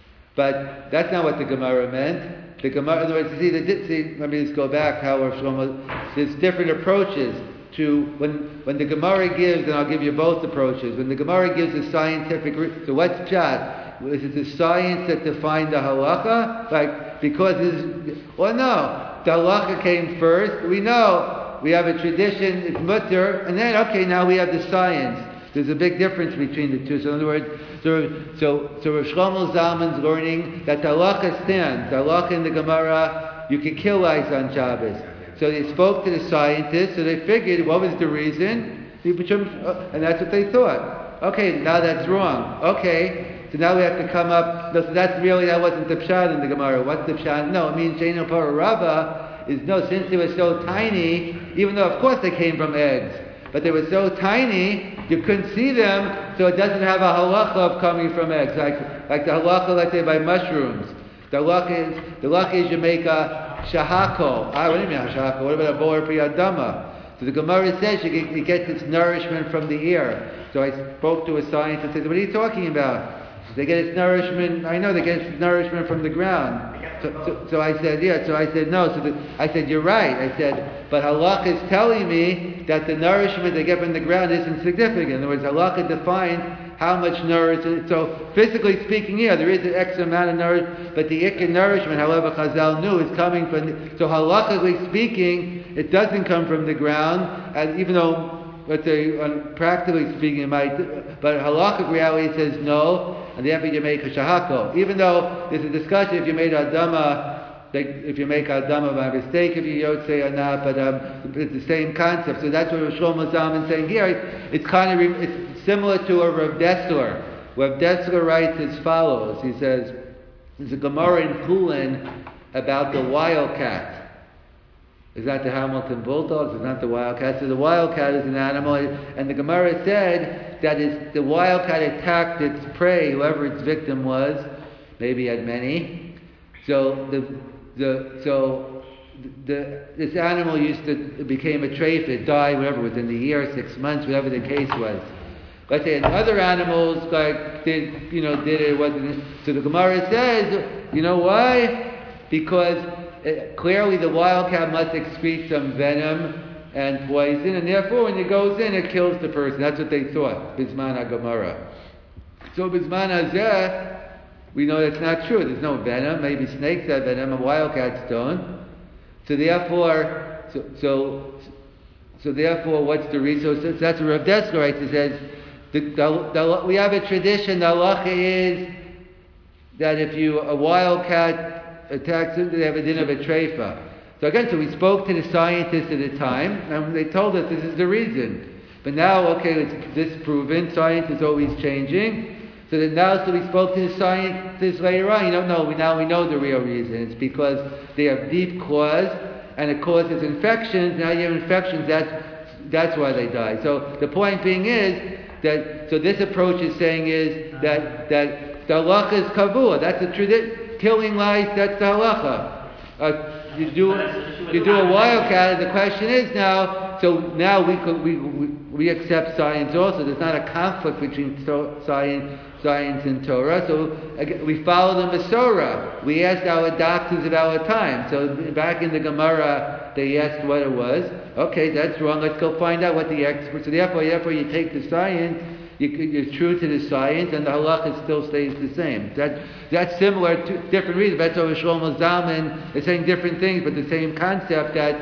But that's not what the Gemara meant. The Gemara, in other words, see, the, see, let me just go back, how Shlomo, there's different approaches to, when when the Gemara gives, and I'll give you both approaches, when the Gemara gives a scientific, so what's pshat? Is it the science that defined the halacha? Like, because it's, well no, the halacha came first, we know, we have a tradition, it's mutter, and then, okay, now we have the science. There's a big difference between the two. So in other words, so so, so Rav Shlomo Zalman's learning that the halacha stands. The halacha in the Gemara, you can kill lice on Shabbos. So they spoke to the scientists, so they figured, what was the reason? And that's what they thought. Okay, now that's wrong. Okay, so now we have to come up, no, so that's really, that wasn't the pshat in the Gemara. What's the pshat? No, it means Sheino Para Rabba is, no, since they were so tiny, even though of course they came from eggs, but they were so tiny, you couldn't see them, so it doesn't have a halacha of coming from eggs. Like, like the halacha, let's say, by mushrooms. The halacha is, the halacha is you make a shahako. Ah, what do you mean a shahako? What about a boar priyadama? So the Gemara says you get, you get this nourishment from the ear. So I spoke to a scientist and said, what are you talking about? They get its nourishment, I know they get its nourishment from the ground. So, so, so I said, yeah, so I said, no. So the, I said, you're right. I said, but halakha is telling me that the nourishment they get from the ground isn't significant. In other words, halakha defines how much nourishment. So physically speaking, yeah, there is an X amount of nourishment, but the ikka nourishment, however Chazal knew, is coming from the, so halakhically speaking, it doesn't come from the ground, and even though, let's say, um, practically speaking, it might, but halakhic reality says no, and therefore you make a shahako. Even though there's a discussion if you made adama, like if you make adama by mistake, if you yotze or not, but um, it's the same concept. So that's what Shlomo Zalman is saying here. It's kind of it's similar to a Rav Dessler. Rav Dessler writes as follows. He says, there's a Gemara in Pulin about the wildcat. Is that the Hamilton Bulldogs? It's not the wildcat. So the wildcat is an animal, and the Gemara said that is the wildcat attacked its prey, whoever its victim was. Maybe had many. So the the so the this animal used to it became a treif. It died, whatever, within the year, six months, whatever the case was. Let's say, and other animals like did you know did it wasn't. So the Gemara says, you know why? Because Uh, clearly the wildcat must excrete some venom and poison, and therefore when it goes in, it kills the person. That's what they thought, Bisman HaGemara. So Bisman HaZeh, we know that's not true. There's no venom. Maybe snakes have venom, and wildcats don't. So therefore, so so, so therefore, what's the reason? So that's what Rav Dessler writes. He says, the, the, the, we have a tradition, the halacha is that if you, a wildcat attacks it, they have a din of a treifa. So again, so we spoke to the scientists at the time, and they told us this is the reason. But now, okay, it's disproven. Science is always changing. So then now, so we spoke to the scientists later on. You don't know. We now we know the real reason. It's because they have deep claws, and it causes infections. Now you have infections. That's that's why they die. So the point being is that so this approach is saying is that that the halacha is kavua. That's a tradition. Killing lice, that's the halacha. Uh, you do you do a wildcat, and the question is now. So now we could, we, we we accept science also. There's not a conflict between to, science science and Torah. So again, we follow the Masorah. We asked our doctors of our time. So back in the Gemara, they asked what it was. Okay, that's wrong. Let's go find out what the experts. So therefore, therefore, you take the science. You're true to the science, and the halacha still stays the same. That that's similar to different reasons. That's why Shlomo Zalman is saying different things, but the same concept. That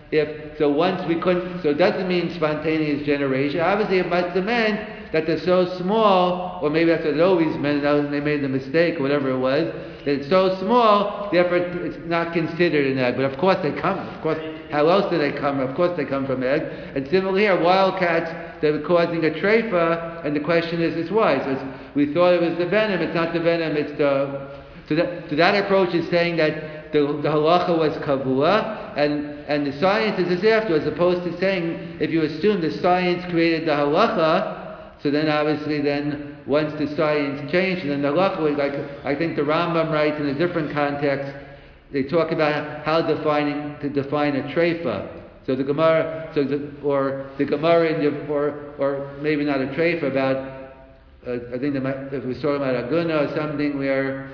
if so, once we couldn't. So it doesn't mean spontaneous generation. Obviously, it must have meant that they're so small, or maybe that's what it always meant. And they made the mistake, or whatever it was. That it's so small, therefore it's not considered an egg. But of course they come. Of course, how else do they come? Of course they come from eggs. And similarly here, wildcats. They were causing a treifa, and the question is, is why? So it's, we thought it was the venom. It's not the venom. It's the so that so that approach is saying that the, the halacha was kavua, and and the science is after, as opposed to saying if you assume the science created the halacha. So then obviously then once the science changed, then the halacha, like I think the Rambam writes in a different context, they talk about how defining to define a treifa. So the Gemara, so the, or the Gemara in the, or or maybe not a treifa, about uh, I think the, if we're talking about aguna or something where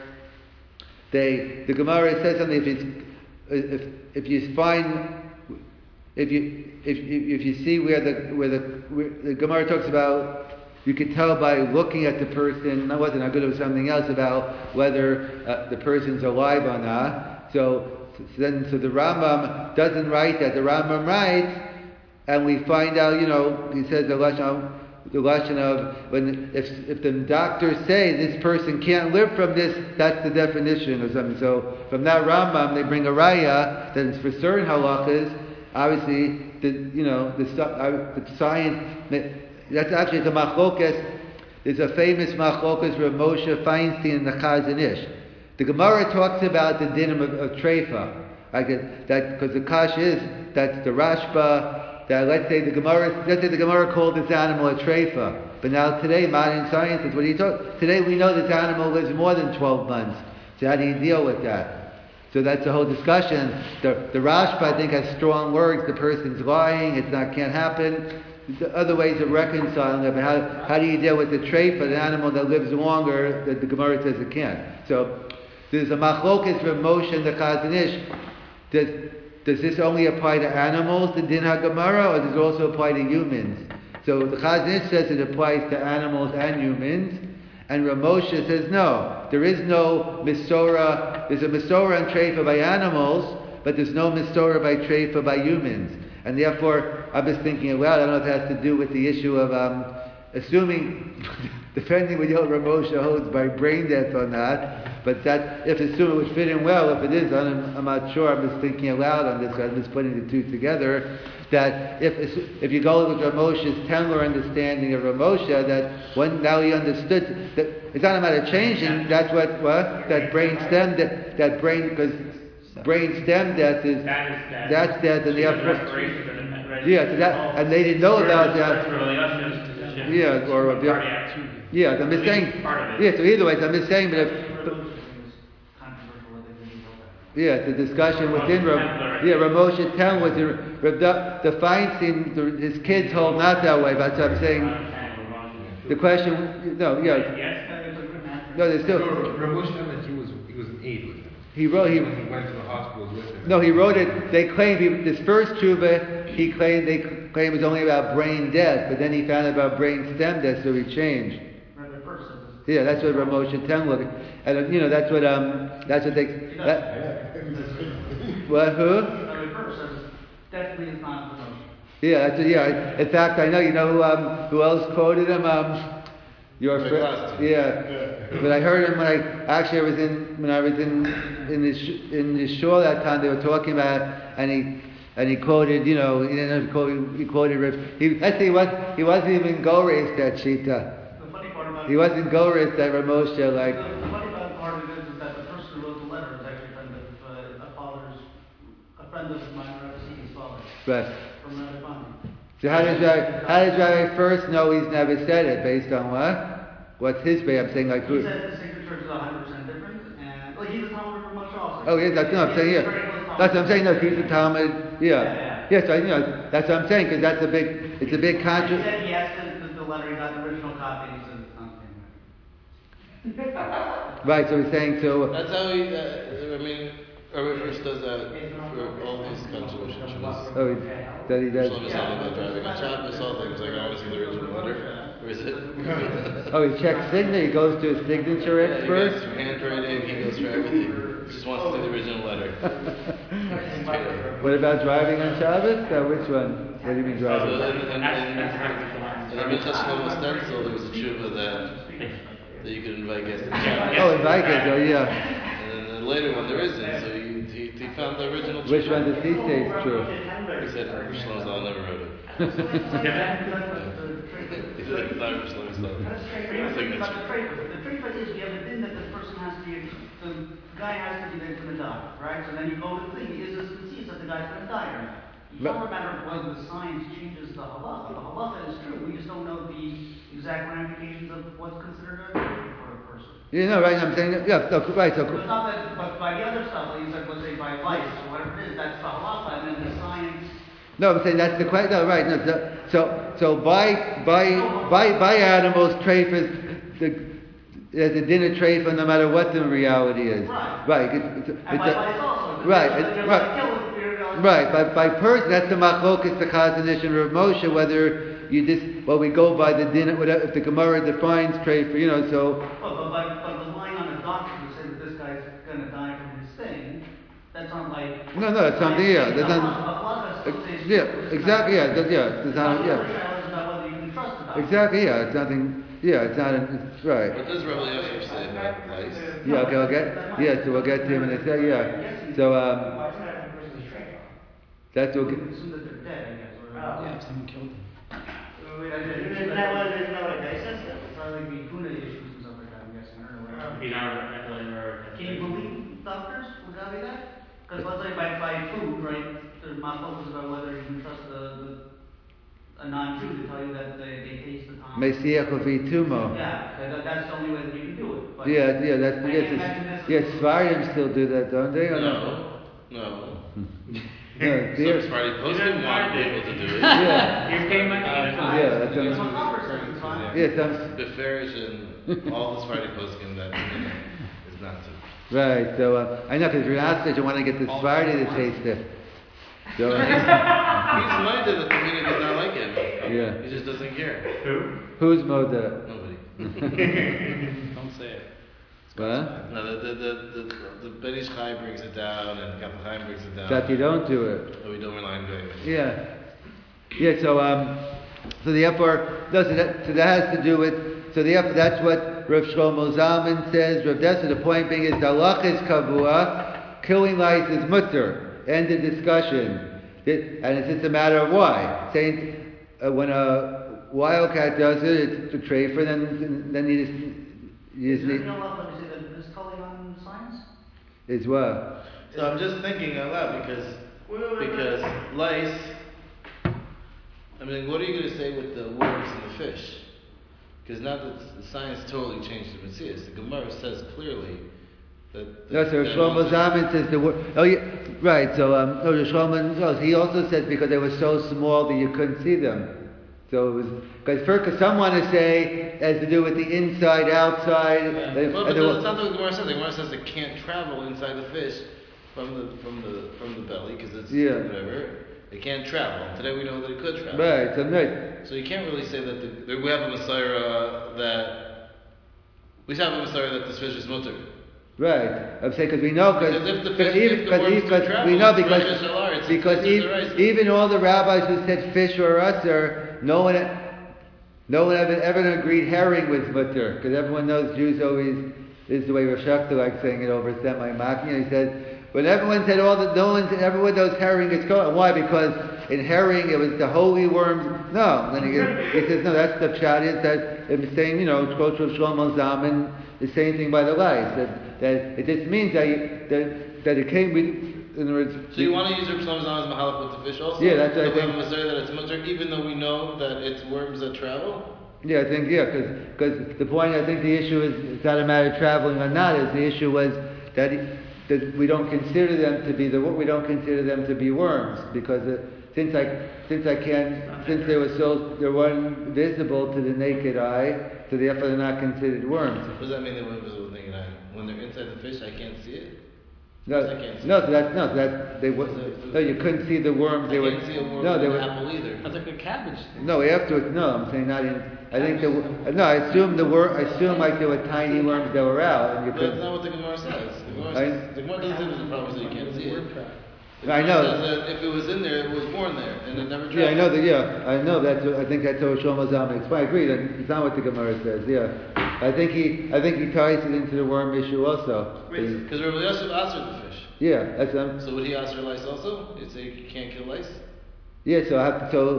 they the Gemara says something, if it's if if you find if you if if you see where the where the where the Gemara talks about, you could tell by looking at the person. That wasn't aguna, it was something else about whether uh, the person's alive or not. So. So then, so the Rambam doesn't write that. The Rambam writes, and we find out. You know, he says the lashon of, the lashon of when if if the doctors say this person can't live from this, that's the definition or something. So from that Rambam, they bring a raya that is for certain halakhas. Obviously, the you know the, the science. That's actually the machlokas. There's a famous machlokas Rav Moshe Feinstein and the Chazon Ish. The Gemara talks about the din of, of treifa, like that, because the kash is that the Rashba, that let's say the Gemara, let's say the Gemara called this animal a treifa, but now today modern science is what he talk. Today we know this animal lives more than twelve months. So how do you deal with that? So that's the whole discussion. The the Rashba I think has strong words. The person's lying. It's not can't happen. The other ways of reconciling it, but how how do you deal with the treifa, an animal that lives longer that the Gemara says it can't? So. There's a machlokas from Moshe and the Chazon Ish. Does does this only apply to animals, the din haGemara, or does it also apply to humans? So the Chazon Ish says it applies to animals and humans, and Rav Moshe says no. There is no misora. There's a misora and treifa by animals, but there's no misora by treifa by humans. And therefore, I was thinking, well, I don't know if it has to do with the issue of um, assuming, depending what Rav Moshe holds by brain death or not. But that, if assuming it would fit in well, if it is, I'm, I'm not sure. I'm just thinking aloud on this. I'm just putting the two together. That if if you go with Rav Moshe's Tendler understanding of Rav Moshe, that when now he understood that it's not a matter of changing. That's what what that brain stem that that brain because brain stem death is that is death. That's death, and therefore yeah, so that, and they didn't know about that. Yeah, or cardiac. Yeah, I'm just saying. Yeah, so either way, so I'm just saying, but if. Yeah, it's a discussion within Rav. Yeah, Rav Moshe Tel was the the Feinstein. The, his kids hold not that way. But I'm saying the question. No, yeah. No, there's still. Rav Moshe Tel, he was he was an aide with him. He wrote. He, he went to the hospital with him. No, he wrote it. They claimed he, this first tshuva. He claimed they claimed it was only about brain death, but then he found out about brain stem death, so he changed. Yeah, that's what Rav Moshe Tel looked at. And you know, that's what um, that's what they. That, what who? Definitely is not promotion. Yeah, that's what, yeah. In fact, I know. You know who um, who else quoted him? Um, your friend. Yeah. But I heard him when I actually I was in when I was in in the sh- in the shul that time. They were talking about, and he and he quoted. You know, he didn't have quote, he quoted. He actually he was he wasn't even go race that shita. He wasn't Goris that Rav Moshe like. The, the funny part of it is that the person who wrote the letter is actually a friend of uh, a father's, a friend of mine, Rabbi Sini's father. Right. From Rabbi Bani. So how does Rabbi, how does Rabbi first know he's never said it? Based on what? What's his way? I'm saying like who? He said the signature is one hundred percent different, and well, he's a Talmud from Moshe also. Oh yeah, that's no. I'm saying yeah. That's what I'm saying. No, he's a Talmud. Yeah. Yeah, yeah. Yes, I you know that's what I'm saying because that's a big. It's a big contra- He said he asked the, the, the letter, he got the original copy, and he said. Right, so he's saying so. That's how he. Uh, I mean, Rabbi first does that for all these controversial shows. Oh, he, that he does. Shlomo is all about driving on Shabbos, all things like I was in the original letter. Where is it? Oh, he checks signature. He goes to a signature yeah, expert. He goes for handwriting. He goes for everything. He just wants to see the original letter. What about driving on Shabbos? Uh, which one? What do you mean driving? So, and, and, and, and, and in Shlomo stencil, there was a tshuva that. That you could invite guests. Oh, invite guests, oh yeah. And then the later one there isn't, so he, he, he found the original. Which one does he say is true? He said Shlomo Zal never wrote it. He said it's not Shlomo Zal. Signature. The treatment is we have a thing that the person has to be, the guy has to be there for the die, right? So then you go to the thing, is this disease that the guy's going to die or not? It's not a matter of whether the science changes the halacha. The halacha is true. We just don't know the exact ramifications of what's considered a true for a person. You know, right? I'm saying, yeah, so, right. So, So it's not that, but by the other stuff, like you said, let's say by life or whatever it is, that's the halacha, and then the science. no, I'm saying that's the question. No, right? No, so, so, so by by by by animals, treifas, the there's a dinner treifa no matter what the reality is. Right. Right. It's, it's, And it's by a, life also. right. It's, It's, it's right. like killing, you're like, Right, by, by person, that's the machlokas, the Chazon Ish and Rav Moshe, whether you just, well, we go by the din, whatever, if the Gemara defines trade for, you know, so. But, but, but, but the line on a doctor to say that this guy's going to die from his thing, that's not like. No, no, that's something, yeah, that's not. not. Yeah, exactly, yeah, that's, yeah, it's not, yeah. yeah. Exactly, yeah, it's nothing, yeah, it's not, it's, right. What does Rabbi Yosef say about lice? Yeah, okay, we'll get, yeah, so we'll get to him in a second, yeah. So, um, that's okay. Assume that they're dead, I guess. Or, Yeah, if someone killed him. Isn't that what, isn't that what a guy says? It's not like the tuna issues and stuff like that, I'm guessing. I don't know. If you're not recommending or. Can you believe doctors? Would that be that? Because let's say by, by food, right, there's my focus about whether you can trust the, the a non-Jew to tell you that they, they taste the tom. Mesiach will be tumo. Yeah, that, that's the only way that you can do it. But Yeah, yeah, that's, I yes, can't imagine it's, this yes, is- Svardim still do that, don't they? Or No, no. No, Some they're- Sephardi poskim want to be able to do it. yeah, You're paying money. Uh, that's fine. yeah, that's, It's um, what Congress says, it's fine. yeah, some, Beferish and all the Sephardi poskim that is not to. right, so, uh, I know, because Renat you want to get the Svardi to taste it. So, uh, He's minded that the community does not like him. yeah. He just doesn't care. Who? Who's Moda? Nobody. Don't say it. What? No, the the the the, the Ben Ish Chai brings it down, and Kappa Chaim brings it down. That you don't do it. But we don't rely on going. Yeah. Yeah, so, um, so therefore, no, so that, so that has to do with, so therefore, that's what Rav Shlomo Zalman says. Rav Dessa, the point being is, the halach is kavua, killing lice is mutter. End of discussion. It, and it's just a matter of why. Saying, uh, when a wildcat does it, it's a treifer, then, then you just, you Is just there need, no love, let me say that this calling on science? is what? So I'm just thinking out loud because because lice. I mean, what are you going to say with the worms and the fish? Because now that the science totally changed the Messias, the Gemara says clearly that. No, so that Shlomo Moses- Zalman says the word. Oh, yeah, right. So, um, no, Shlomo. No, he also says because they were so small that you couldn't see them. So it was because first, because some want to say it has to do with the inside, outside. Yeah. and- Well, and but the- that's not what the Gemara says. The Gemara says it can't travel inside the fish from the from the from the belly because it's Yeah. whatever. It can't travel. Today we know that it could travel. right. So right. So you can't really say that, the, that we have a Messiah that we have a Messiah that this fish is mutter. Right. I'm saying because we know because Because if the fish- if the worms because can we travel, know it's because Rosh Hashanah, it's- because it's even, Mizrahi. even all the rabbis who said fish or usher, no one no one ever, ever agreed herring was mutter because everyone knows Jews always this is the way Rosh Hashanah likes saying it over semi mocking. He said. But everyone said all the no one said everyone knows herring is kosher. Why? Because in herring it was the holy worms. No, then he, he says no. That's the pshat. Is that it's saying you know quote of Shlomo Zalman the same thing by the lice that that it just means that you, that that it came. We, in other words, So you want to use your Shlomo Zalman's mahalach with the fish also? Yeah, that's what I so we have think. a Messiah that it's mutter, even though we know that it's worms that travel. Yeah, I think yeah, because the point I think the issue is it's not a matter of traveling or not. Is the issue was that. He, that we don't consider them to be the we don't consider them to be worms because uh, since I since I can't since they were so they weren't visible to the naked eye, so therefore they're not considered worms. What does that mean they were invisible with the naked eye? When they're inside the fish, I can't see it. No, I can't see no, it. so that's no, so that's they were no, you couldn't see the worms. I They were can't see a worm no, in they an were apple either. That's like a cabbage. no afterwards. No, I'm saying not in. I think the no, I assume the wor I assume like there were tiny worms that were out, and you But that's could. not what the Gemara says. The Gemara, I- says, the Gemara doesn't say there's a problem so you can't see it. The I Gemara know. says that if it was in there, it was born there, and it never traveled. Yeah, I know that. Yeah, I know that's. What, I think that's what Shlomo Zalman explained. I agree. That it's not what the Gemara says. Yeah, I think he. I think he ties it into the worm issue also. Because Rabbi Yosef answered the fish. Yeah, that's um. So would he answer lice also? He'd say you can't kill lice? Yeah, so I have to, so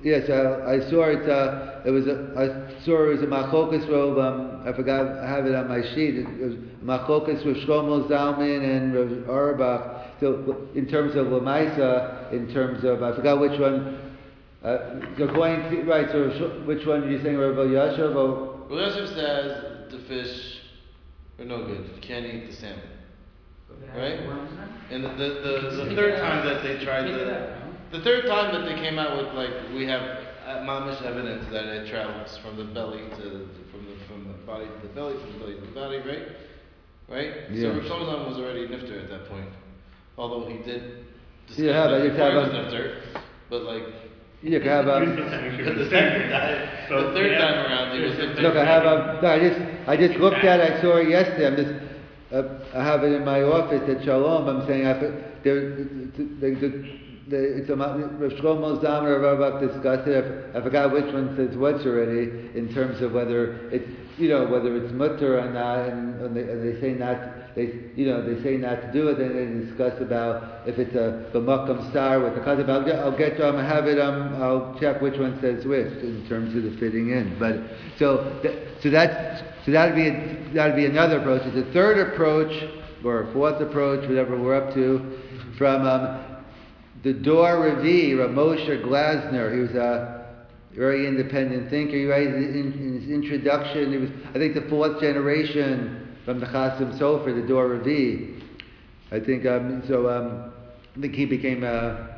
yes, uh, I saw it. Uh, it was a, I saw it was a Machokas Rov. Um, I forgot. I have it on my sheet. It, it was Machokas with Shlomo Zalman and Rav Auerbach. So, in terms of Lamaisa, in terms of I forgot which one. Uh, so going to, right. So, which one are you saying, Rav Yashav? Or Rav Yashav says the fish are no good. You can't eat the salmon. Right? And the the, the, the third time that they tried the the third time that they came out with, like, we have mamish evidence that it travels from the belly to from the from the body to the belly, from the belly to the body, right? Right? Yeah. So Rav Shlomo was already nifter at that point, although he did discuss yeah, that but before he was a, nifter, but like. You can have a, the second time, the third time around, he was nifter. look, I have a, no, I just, I just looked at it, I saw it yesterday, I'm just, uh, I have it in my office at Shalom, I'm saying, I, there, the, the, the, the, it's a, Rav Shlomo Zalman, Rav Auerbach discussed it, I, I forgot which one says what's already, in terms of whether it's, you know, whether it's mutter or not, and, and, they, and they say not, they, you know, they say not to do it, then they discuss about if it's a b'makam star with the kazav. I'll get, I'll get, um, have it, um, I'll check which one says which in terms of the fitting in. But so, th- so that's, so that'd be a, that'd be another approach. It's a third approach or a fourth approach, whatever we're up to, from um, the Dor Revi, Rav Moshe Glasner. He was a very independent thinker. He writes in, in his introduction. He was, I think, the fourth generation from the Chasim Sofer, the Dor Revi. I think um, so. Um, I think he became a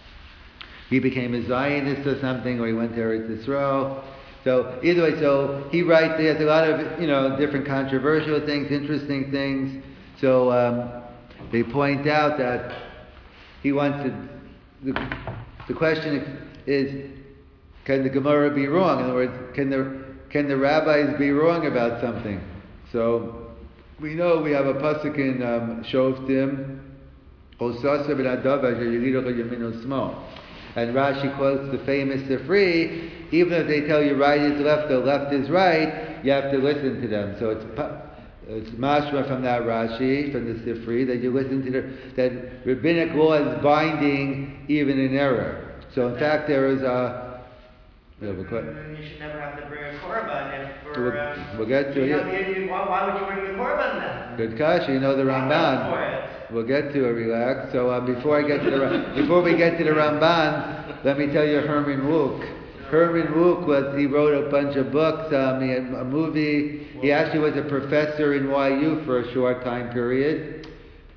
he became a Zionist or something, or he went to Eretz Yisrael. So either way, so he writes. He has a lot of you know different controversial things, interesting things. So um, they point out that he wants to. The, the question is, can the Gemara be wrong? In other words, can the can the rabbis be wrong about something? So we know we have a pasuk in um, Shoftim, Osasa ben Adava Yeridoch Yamino Smo, and Rashi quotes the famous Sifri. Even if they tell you right is left or left is right, you have to listen to them. So it's it's mashma from that Rashi, from the Sifri, that you listen to the, that rabbinic law is binding even in error. So in fact, there is a You should never have to bring a korban if for. We'll, um, we'll get to you it. know, you- you- why, why would you bring a korban then? Good kasha, you know the Not Ramban. for it. We'll get to it, relax. So uh, before I get to the Ra- before we get to the Ramban, let me tell you Herman Wouk. Herman Wouk was he wrote a bunch of books. Um, he had a movie. He actually was a professor in Y U for a short time period.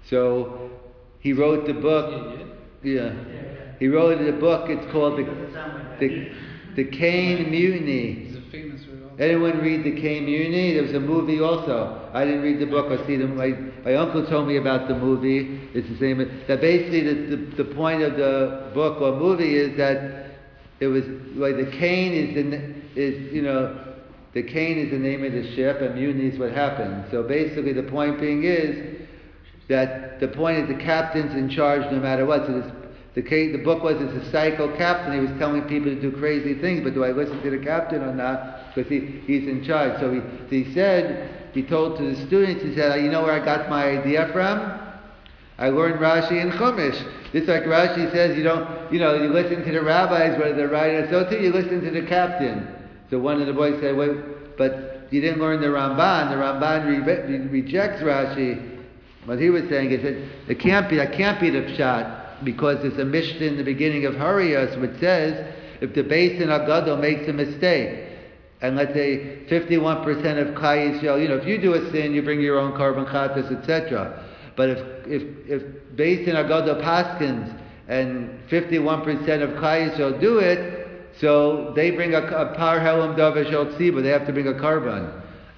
So he wrote the book. Yeah, he wrote the book. It's called the the, the Cain Mutiny. He's a famous result. Anyone read the Cain Mutiny? There was a movie also. I didn't read the book. I see them. My, my uncle told me about the movie. It's the same. That basically the, the, the point of the book or movie is that it was like the Cain is the is you know the Cain is the name of the ship and mutiny is what happened. So basically the point being is that the point is the captain's in charge no matter what. So this, the the book was it's a psycho captain. He was telling people to do crazy things, but do I listen to the captain or not? Because he, he's in charge. So he he said he told to the students. He said, you know where I got my idea from? I learned Rashi and Chumash. Just like Rashi says, you don't, you know, you listen to the rabbis, whether they're right or so too, you listen to the captain. So one of the boys said, wait, but you didn't learn the Ramban. The Ramban re- re- rejects Rashi. What he was saying is that it can't be, that can't be the pshat, because there's a Mishnah in the beginning of Hurrias which says, if the Beis Din Agadol makes a mistake, and let's say fifty-one percent of Klal Yisrael, you know, if you do a sin, you bring your own carbon chatas, et cetera. But if if if Beis Din Agadol paskins and fifty-one percent of Klal Yisrael do it, so they bring a, a par helam davar shel tziba. They have to bring a carbon.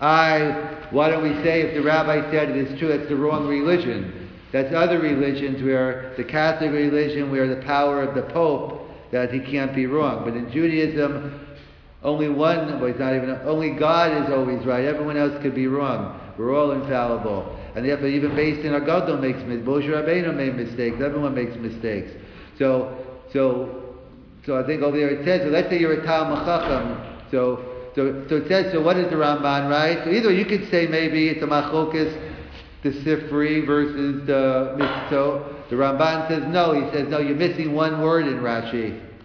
I. Why don't we say if the rabbi said it is true, it's the wrong religion? That's other religions where the Catholic religion, where the power of the Pope, that he can't be wrong. But in Judaism, only one. Well, it's not even. Only God is always right. Everyone else could be wrong. We're all infallible. And therefore, even Beis Din Agadol makes mistakes. Moshe Rabbeinu made mistakes. Everyone makes mistakes. So, so, so I think over there it says. So let's say you're a Talmid Chacham. So, so, so it says. So what is the Ramban, right? So either you could say maybe it's a Machlokas, the Sifri versus the Mitzvah. The Ramban says no. He says no. You're missing one word in Rashi.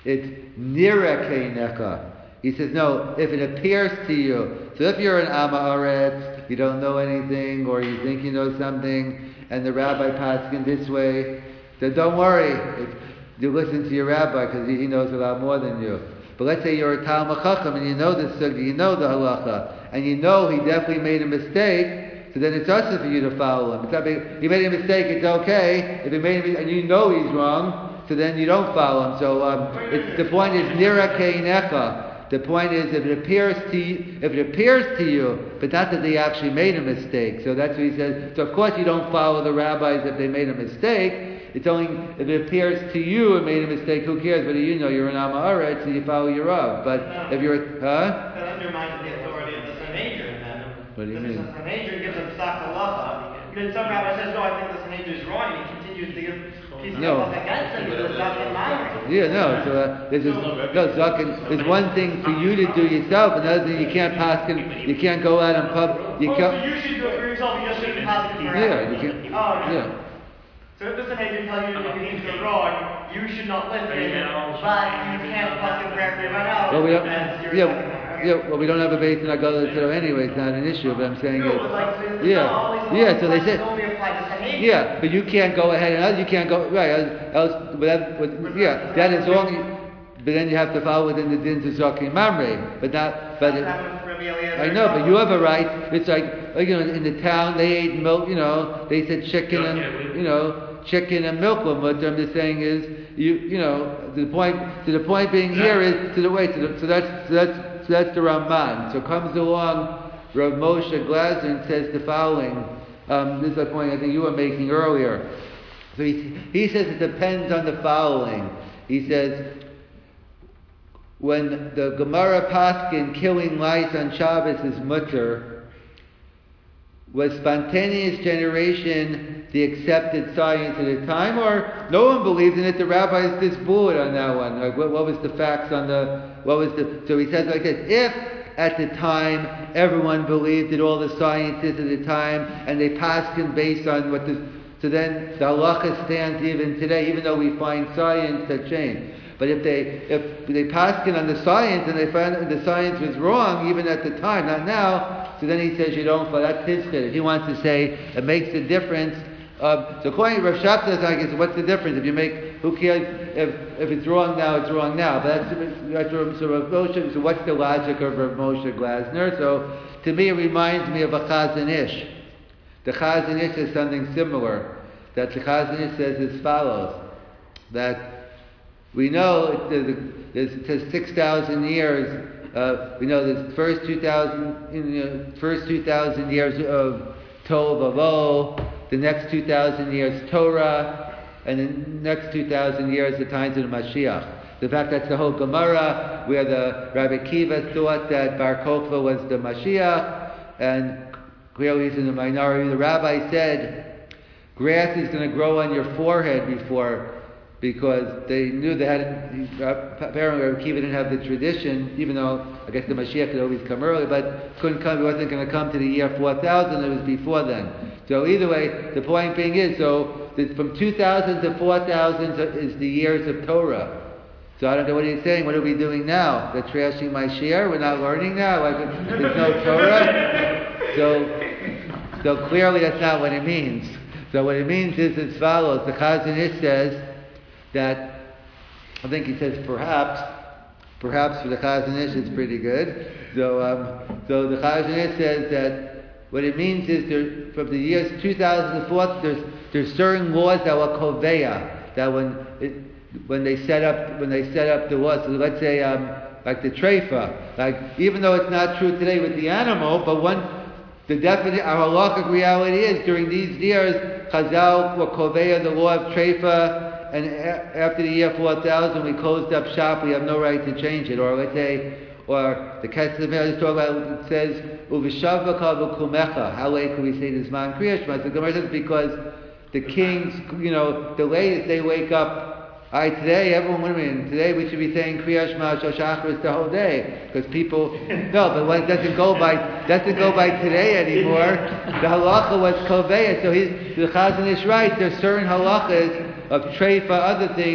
It's nira keinecha. He says, no, if it appears to you. So if you're an Amma Aretz, you don't know anything, or you think you know something, and the rabbi paskin this way, then don't worry. If you listen to your rabbi, because he knows a lot more than you. But let's say you're a Talmud Chacham, and you know the sugya, you know the halacha, and you know he definitely made a mistake, so then it's also for you to follow him. It's not big, he made a mistake, it's okay. If he made a, and you know he's wrong, so then you don't follow him. So um, it's, the point is nira keinecha. The point is, if it appears to you, if it appears to you, but not that they actually made a mistake. So that's what he says. So of course you don't follow the rabbis if they made a mistake. It's only if it appears to you it made a mistake. Who cares? Whether you know you're an Amma Aretz, so you follow your Rav. But no. if you're, huh? That undermines the authority of the Sanhedrin. Then. What do you the mean? The Sanhedrin gives them stock halacha. Then some rabbi says, no, I think the Sanhedrin is wrong, and he continues to give pieces No. of halacha against them because it's Zaken Mamre. Yeah, no. So uh, this is no Zaken. There's one thing for you to do yourself, another thing you can't pass. You can't go out in pub. You Oh, can't. so you should do it for yourself. You just shouldn't pass it for Yeah, you can't. Oh, okay. Yeah. So if the Sanhedrin tell you if you think you're wrong, you should not listen, but you can't pass it for everyone else. Well, we don't. as your Yeah. Zaken Mamre. Yeah, well, we don't have a base in Agudah Torah anyway. It's not an issue. But I'm saying No, is, but like, so yeah, all these yeah. So they laws said, only apply to Sanhedrin. yeah, but you can't go ahead and you can't go right. Else, else but that, but, yeah, that is wrong. But then you have to follow within the dins of Zaken Mamre. But not, but. It, I know, but you have a right. It's like, like you know, in the town they ate milk. You know, they said chicken and you know, chicken and milk. What I'm just saying is, you you know, the point. To the point being here is to the way. To the, so that's so that's. So that's the Ramban. So comes along Rav Moshe Glasner and says the following. Um, this is a point I think you were making earlier. So he, he says it depends on the following. He says, when the Gemara Paskin killing lice on Shabbos is mutter, was spontaneous generation the accepted science at the time, or no one believed in it? The rabbis disbelieved on that one. Like what, what was the facts on the? What was the? So he says like this: if at the time everyone believed it, all the scientists at the time, and they passed in based on what the. So then the halacha stands even today, even though we find science that changed. But if they if they passed in on the science and they found that the science was wrong, even at the time, not now, so then he says you don't follow. That's his chiddush. He wants to say it makes a difference. Uh, so according to Rav Shapta, I guess what's the difference? If you make, who cares if if it's wrong now, it's wrong now. But that's that's so Rav Moshe. So what's the logic of Rav Moshe Glasner? So to me, it reminds me of a Chazon Ish. The Chazon Ish says something similar. That the Chazon Ish says as follows: that we know it says six thousand years. Uh, we know the first two thousand, in the first two thousand years of Tov Avo, the next two thousand years Torah, and the next two thousand years the times of the Mashiach. The fact that's the whole Gemara, where the Rabbi Kiva thought that Bar Kokhba was the Mashiach, and clearly he's in the minority. The Rabbi said, grass is going to grow on your forehead before. Because they knew they hadn't, apparently Rabbi Kiva didn't have the tradition, even though I guess the Mashiach could always come early, but couldn't come, he wasn't going to come to the year four thousand, it was before then. So either way, the point being is, so from two thousand to four thousand is the years of Torah. So I don't know what he's saying, what are we doing now? They're trashing my share, we're not learning now, like there's no Torah? So, so clearly that's not what it means. So what it means is as follows, the Chazon Ish says, that I think he says perhaps, perhaps for the Chazon Ish it's pretty good. So, um, so the Chazon Ish says that what it means is there, from the years two thousand four, there's there's certain laws that were koveya, that when it, when they set up when they set up the laws. So let's say um, like the treifa, like even though it's not true today with the animal, but one the definite our halachic reality is during these years Chazal were koveya the law of treifa. And after the year four thousand, we closed up shop. We have no right to change it. Or let's say, or the Kesef is talking about. It says, "Uvishavaka v'kumecha." How late can we say this man Kriya Shema? The Gemara says because the kings, you know, the latest they wake up. All right, today everyone, what do you mean? Today we should be saying Kriya Shema Shachris the whole day because people. No, but when it doesn't go by doesn't go by today anymore. The halacha was koveya. So he's the Chazon Ish right. There's certain halachas of treifa, other things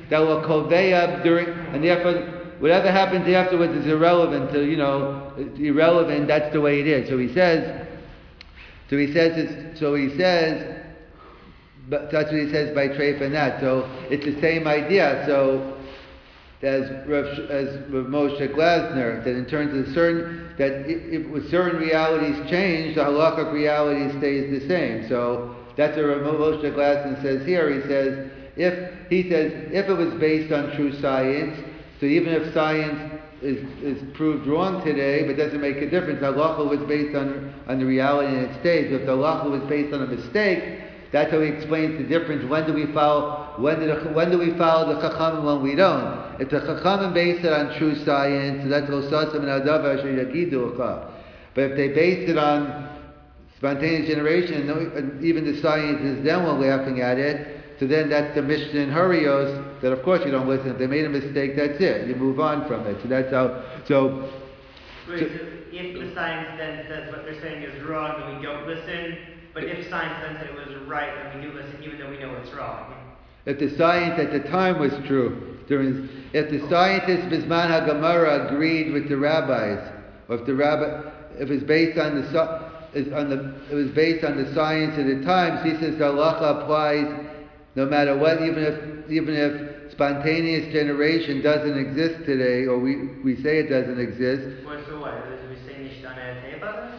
that will koveya during, and therefore whatever happens afterwards is irrelevant. To, you know, it's irrelevant. That's the way it is. So he says. So he says. It's, so he says. But that's what he says by treif and that. So it's the same idea. So as Rav, as Rav Moshe Glasner, that in terms of certain, that if, if certain realities change, the halakhic reality stays the same. So that's what Rav Moshe Glasner says here. He says if he says if it was based on true science, so even if science is is proved wrong today, but doesn't make a difference, halacha was based on on the reality and it stays. If the halacha was based on a mistake, that's how he explains the difference. When do we follow? When do the, when do we follow the chachamim? When we don't. If the chachamim base it on true science, so that's losasim and adavar yagidu. But if they base it on spontaneous generation, and even the scientists then were laughing at it, so then that's the Mishnah in Hurrios. That of course you don't listen. If they made a mistake, that's it. You move on from it. So that's how. So. Wait, so if the science then says what they're saying is wrong, then we don't listen. But if science then said it was right, then we do listen, even though we know it's wrong. If the science at the time was true, during, if the scientists Bisman HaGemara agreed with the rabbis, or if the rabbi, if it's based on the on the, it was based on the science at the time, so he says the halacha applies no matter what, even if even if spontaneous generation doesn't exist today, or we, we say it doesn't exist. What, so what? Did we say Nishtana Teba?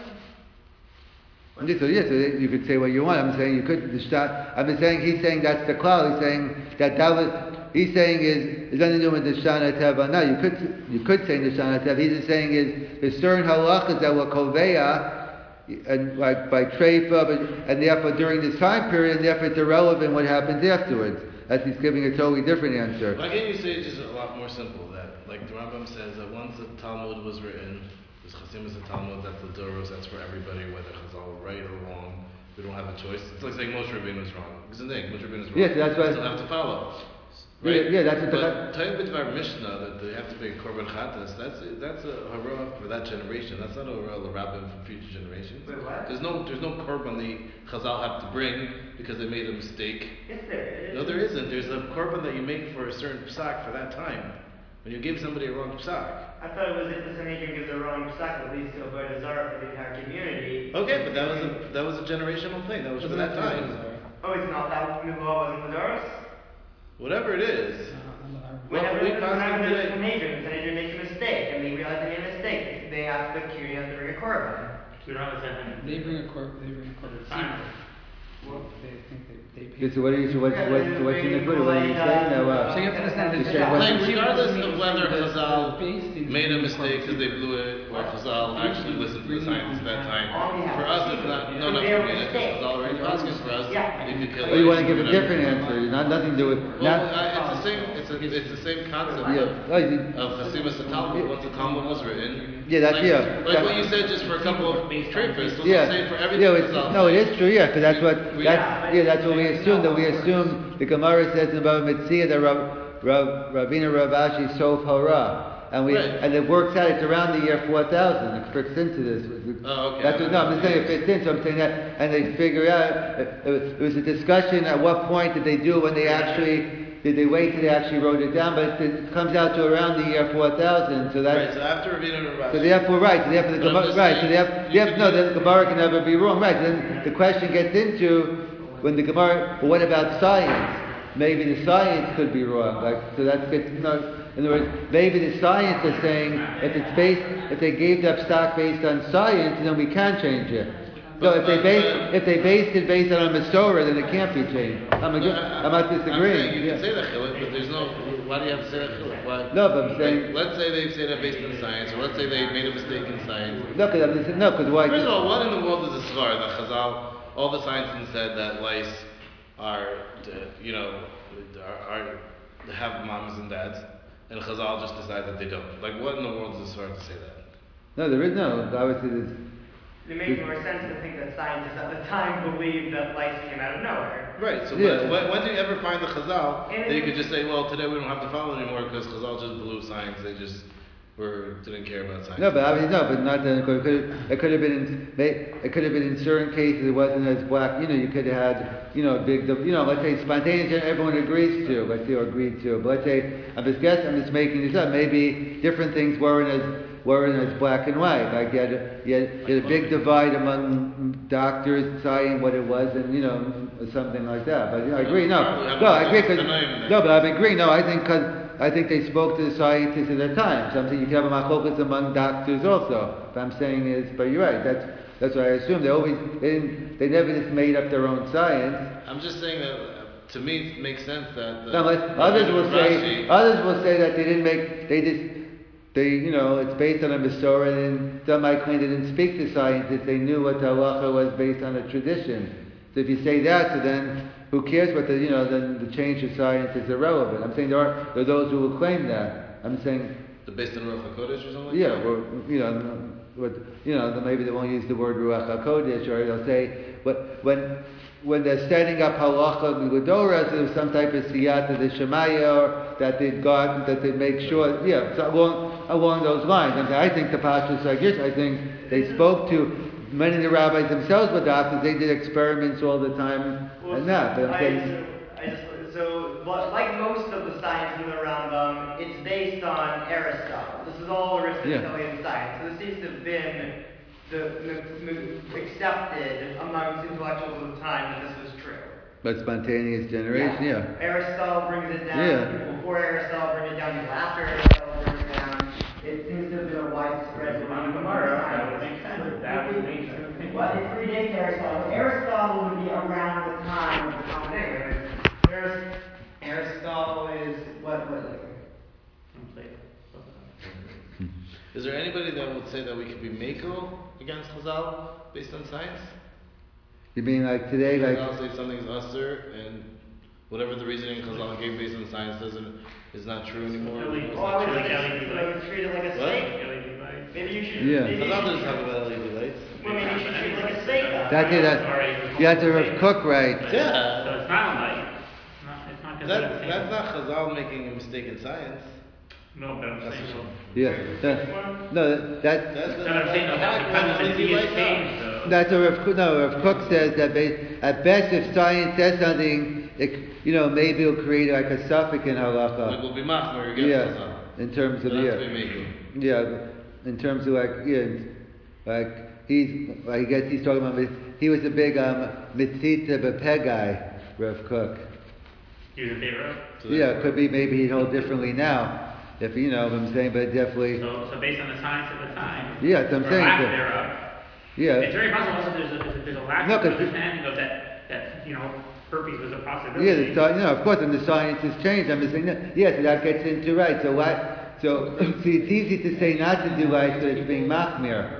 So yes, so you could say what you want. I'm saying you could. I'm saying he's saying that's the cloud. He's saying that that was. He's saying is is nothing to do with the Shana Teva. No, you could you could say the Shana Teva. He's just saying is there's certain halachas that were koveya, and like by treifa, and therefore during this time period, and therefore it's irrelevant what happens afterwards. As he's giving a totally different answer. Why can't you say it's just a lot more simple? That like the Rambam says that once the Talmud was written. Chasimus and Talmud, that's the Doros, that's for everybody, whether Chazal right or wrong. We don't have a choice. It's like saying Moshe Rabbeinu is wrong. Because the thing, Moshe Rabbeinu is wrong. Yes, that's why. We don't have to follow. Right? Yeah, yeah, that's what but Tayyib B'dvar Mishnah, that they have to be Korban Chatas, that's a, that's a hara for that generation. That's not a hara l'rabbim for future generations. Wait, what? There's no, there's no Korban the Chazal have to bring because they made a mistake. Yes, there is. No, there isn't. There's a Korban that you make for a certain psak for that time. When you give somebody a wrong psak. I thought it was if the Sanhedrin gives a wrong psak, at least to avoid a zara for the entire community. Okay, but that was a that was a generational thing. That was for that time. Oh, it's not that the law wasn't the Doros? Whatever it is. Whenever, Well, we whenever passed there's a today. Sanhedrin, the Sanhedrin makes a mistake, and they realize they made a mistake, they ask the community to bring a korban. We don't have the same thing. They bring a corp. They bring a corporate Science. They think they they pay. Okay, so what are you? So what's what's what's in the Torah? What are you saying now? Uh, So you have to understand You this. say what- Like, regardless of whether Based Chazal in- made a mistake because they blew it, or Chazal actually listened to the science at that time. For us, it's not. No, no, for me, because Chazal already asking for us. You could kill Oh, you want to it, give a whatever. different answer? Not nothing to do with. Well, Not, uh, it's the same. It's a, it's the same concept yeah, oh, you- of Chasimus and Talmud. Once the Talmud was written. yeah, that's Like, yeah. like what you said, just for a couple of treifas. Let's Yeah, say for everything. yeah, it's, Chazal no, it said. is true. Yeah, because that's what We- that's yeah, that's what we assume. That we assume the Gemara says in Bava Metzia that Rav, Rav, Ravina Rav Ashi Sof Hara, and we Right. and it works out. It's around the year four thousand. It fits into this. Oh, okay. That's what, no, I'm just saying it fits in. So I'm saying that, and they figure out it, it, was, it was a discussion. At what point did they do when they actually? Did they wait till they actually wrote it down? But it comes out to around the year four thousand. So that's Right. So after Ravina Rav so therefore, right. So therefore, the But I'm Gemara, just right. So saying, therefore, you therefore, could no, do- the Gemara can never be wrong, right? Then the question gets into when the Gemara. Well, what about science? Maybe the science could be wrong. Like so, that gets. You know, in other words, maybe the science is saying if it's based, if they gave that stock based on science, then we can change it. No, if they But- base but- if they based it based on a Masorah, then it can't be changed. I'm, ag- I'm not I'm disagreeing. saying you Yeah. can say that chiluk, but there's no. Why do you have to say that chiluk? Why? No, but I'm saying- Like, let's say they say that based on science, or let's say they made a mistake in science. No, because I'm just no, because why? First of all, what in the world is a svar that Chazal? All the scientists said that lice are, uh, you know, are, are have moms and dads, and Chazal just decide that they don't. Like, what in the world is a svar to say that? No, there is no. Obviously, there's. It makes more sense to think that scientists at the time believed that lice came out of nowhere. Right. So Yeah. when, when, when do you ever find the Chazal And that you it- could just say, well, today we don't have to follow anymore because Chazal just blew science. They just or didn't care about science. No, but I mean, no, but not that it could, it could have been in, it could have been in certain cases it wasn't as black. You know, you could have had, you know, big, you know, let's say spontaneous, everyone agrees to, let's say, or agreed to. But let's say, I'm just guessing, I'm just making this up. Maybe different things weren't as weren't as black and white. Like you had, you had, you had a big divide among doctors deciding what it was, and you know, something like that. But you know, I agree. No, no, I agree. Cause, no, but I agree. No, I think because. I think they spoke to the scientists at that time. Something you can have a machlokas among doctors also. What I'm saying is, but you're right. That's that's what I assume. They always they didn't, they never just made up their own science. I'm just saying that uh, to me it makes sense that. The, Unless the others will say Rashi, others will say that they didn't make they just they you know it's based on a Masorah, and some might claim they didn't speak to scientists. They knew what the halacha was based on a tradition. So if you say that, so then who cares what the, you know, then the change of science is irrelevant. I'm saying there are, there are those who will claim that. I'm saying... The based on Ruach HaKodesh or something like yeah, that? or, you know, what, you know, maybe they won't use the word Ruach HaKodesh, or they'll say, what, when when they're setting up halacha miludoras, there's some type of siyata the shemaya, or that they'd got, that they'd make sure, yeah, so along, along those lines. I'm saying, I think the Pashas like this, I think they spoke to many of the rabbis themselves were doctors. They did experiments all the time Well, and that. But I'm I, saying, so, I just, so, but like most of the science in the Rambam, it's based on Aristotle. This is all Aristotelian Yeah. science. So this seems to have been the, the, the accepted amongst intellectuals of the time that this was true. but spontaneous generation, yeah. Aristotle brings it down. Yeah. People before Aristotle bring it down. People after Aristotle bring it down. It seems to have been a widespread On belief. Gemara, that would make sense. That would make sense. Well, it predates Aristotle. Aristotle would be around the time of the Common Era. There's Aristotle is what was it? Is there anybody that would say that we could be Mako against Chazal based on science? You mean like today, like Chazal say something's usher, and whatever the reasoning Chazal gave based on science doesn't is not true anymore. Really? It's Oh, I not would true. like to I would treat it like a What? steak. Maybe you should. Yeah. Maybe you Chazal should, doesn't talk about L E D lights. well, maybe you should treat it like a steak. though. that's it. That, you have to have cook right. Yeah. So it's not like, it's not, it's not considered That's the same. that's not Chazal making a mistake in science. No, but I'm That's saying, for sure. Yeah. That, no, that That's no, I'm saying, no, that depends on the sea has changed, though. that's what Rav, no, Rav Kook says that ba- at best if science says something, it, you know, maybe it'll create like a suffix in Like halacha. we'll be machmer against Yeah. Chazal. In terms of It has yeah. to be Mako. Yeah, in terms of like, yeah, like he's, I guess he's talking about, mit- he was a big um, mitzita b'peh guy, Rav Kook. He was in favor of? So Yeah, therefore- could be maybe he'd hold differently now, if you know what I'm saying, but definitely, So, so based on the science of the time, yeah, that's what I'm or saying. lack so- thereof, it's yeah, very possible also there's a, there's a lack No, of 'cause- understanding of that, that, you know, herpes was a possibility. yeah, the sci- you know, of course, and the science has changed. I'm just saying, that, yeah, so that gets into right. So why? So, see, it's easy to say not to do right, so it's being machmir.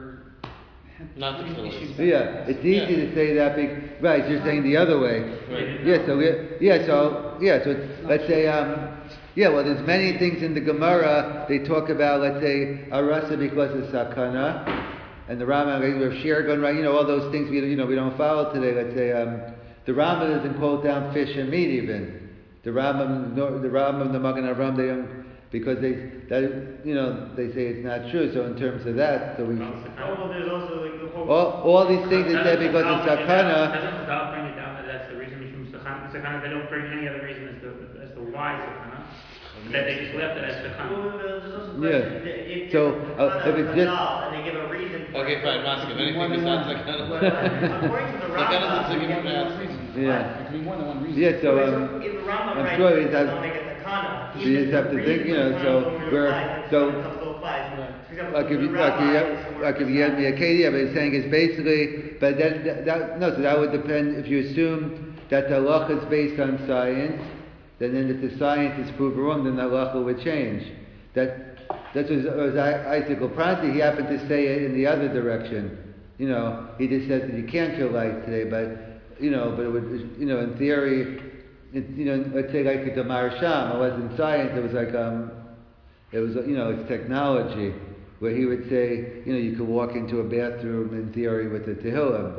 Not the killers. Yeah, it's easy Yeah. to say that, big, right? You're saying the other way. Right. Yeah, so we, yeah, so yeah, so it's, let's say, um, yeah, well, there's many things in the Gemara they talk about. Let's say arasa because of sakana, and the Rambam, like, Rav Shirgun, right? You know, all those things we, you know, we don't follow today. Let's say um, the Rambam doesn't quote down fish and meat even. The Rambam, nor, the Rambam, the Magen Avraham, they don't, because they, that, you know, they say it's not true. So in terms of that, so we, Oh, well, there's also like the whole. all, all these things they say Doesn't because of Chazal bring it down- sakana. Doesn't Chazal bring it down that that's the reason Mishum Sakana? Sakana, they don't bring any other reason as to, as to why Sakana. That they just left it as Sakana. Well, there's also a Yeah. question, if- if So, it's uh, not if a it's just- Chazal, and they give a reason for Okay, it. fine, Moscow. Anything besides Sakana? Well, according to the Sakana is a Rambam, second pronouncement. Yeah. It can be more than one reason. Yeah, so if um, the Rambam I'm writes sure that it it has- doesn't make it takana, you even just if have the to think, you reason know, takana so no longer we're- applies, so- then it still applies. For example, like if you the like you rabbis have, who like if you had me a Katie, but he's saying it's basically, but that, that, that no, so that would depend if you assume that the halacha is based on science, then then if the science is proven wrong, then the halacha would change. That that was, was Isaac Opranti. He happened to say it in the other direction. You know, he just said that you can't kill light today, but you know, but it would, you know, in theory, it, you know, let's say like the Marsham, it wasn't science, it was like um, it was you know, it's technology. Where he would say, you know, you could walk into a bathroom in theory with a tehillim.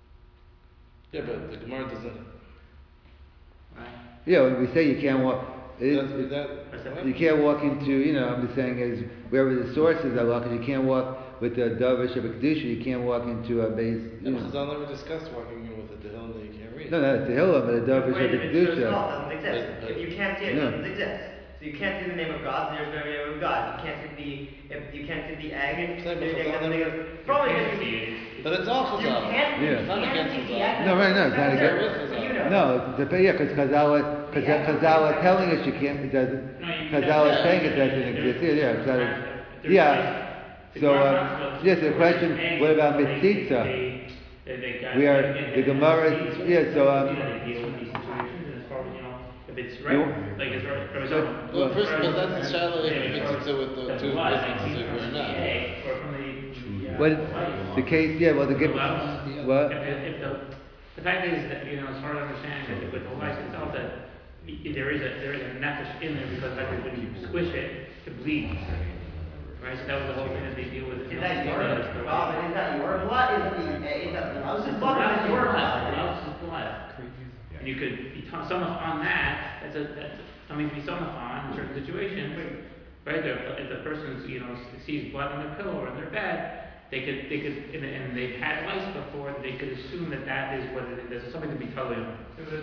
Yeah, but the Gemara doesn't. Yeah, when we say you can't walk, It, That's, it, that, you can't walk into, you know, I'm just saying is wherever the source is halacha, you can't walk with the davish of a kedusha. You can't walk into a base. You know. I'll never discuss walking in with a tehillah that you can't read. No, no, it's a hillah, but a davish of a Wait, it's so small, it kedusha. doesn't exist. But- but- If you can't see it, it No. doesn't exist. So you can't see the name of God, so there's no name of God. You can't see the if you can't see the egg, Same, the but egg Chazal doesn't never- exist. Probably You because can't you, see it. But it's all you chazal. can't, you Yeah. It's not can't against see the Chazal. egg. No, right, no, it's not That's against- it. So you know. No, the, yeah, because Chazal, because Chazal is telling us you can't. It doesn't. No, you- Chazal is that's- saying it doesn't exist. Yeah, yeah, it's not. A, There's- yeah. the So, Gemara uh, talks about yes, the question, eggs, what about they- mitzitza? they- they- they got- We are- they- the they- Gemara they- is- they- yeah, so, um, you know, they deal with these situations, and as far as, you know, if it's You- right, like it's right, for example. Well, first, but that's the shadow if Yeah, it's from- into with the from two blood, businesses like, if we're from the not. egg, or from the, uh, What light. the case? Yeah, well, the give. Well, What? If, if, if the, the fact is that, you know, as far as understanding that with the lice itself, that y- there is a, there is a nefesh in there because like when you squish it, it bleeds. Right? So that was the whole thing that they deal with. Is that your Bob, is that your blood? Is the is that the mouse's blood? Or is it your blood? blood. And you could be t- somewhat on that. That's a that's something to be somewhat on in certain situations. Right? If, if the person you know sees blood on their pillow or in their bed, they could they could and, and they've had lice before. They could assume that that is what it is. There's something to be totally on.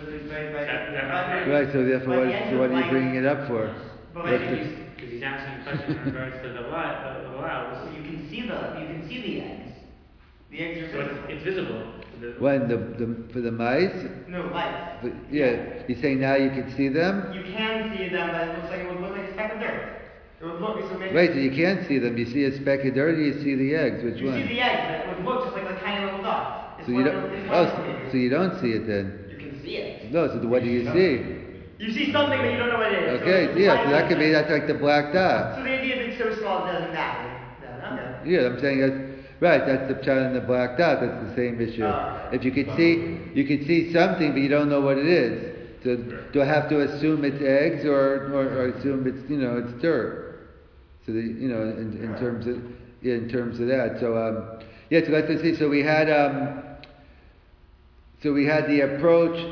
Right. So therefore, what, so what are you bringing it up for? But What's like, the- you, Because he's asking a question in regards to the light, the, the loud. so you can see the you can see the eggs. The eggs are So it's, visible. it's visible. The, When the, the for the mice? No lights. But, yeah, you say now you can see them. You can see them, but it looks like it would look like a speck of dirt. It would look so maybe Right, so you can't see them. You see a speck of dirt, or you see the eggs. Which you one? see the eggs, but it would look just like a tiny little dot. It's So you one don't. of those- it's Oh, one of so, those- so you don't see it then? You can see it. No. So what do you see? You see something, but you don't know what it is. So Okay, it's yeah. like- So that could be that's like the black dot. So the idea is it's so small it doesn't matter. No, okay. Yeah, I'm saying that's right. That's the child in the black dot. That's the same issue. Oh. If you could see, you could see something, but you don't know what it is. So do I have to assume it's eggs, or, or, or assume it's you know it's dirt? So the you know in, in terms of yeah, in terms of that. So um, yeah. So let's see. So we had um, so we had the approach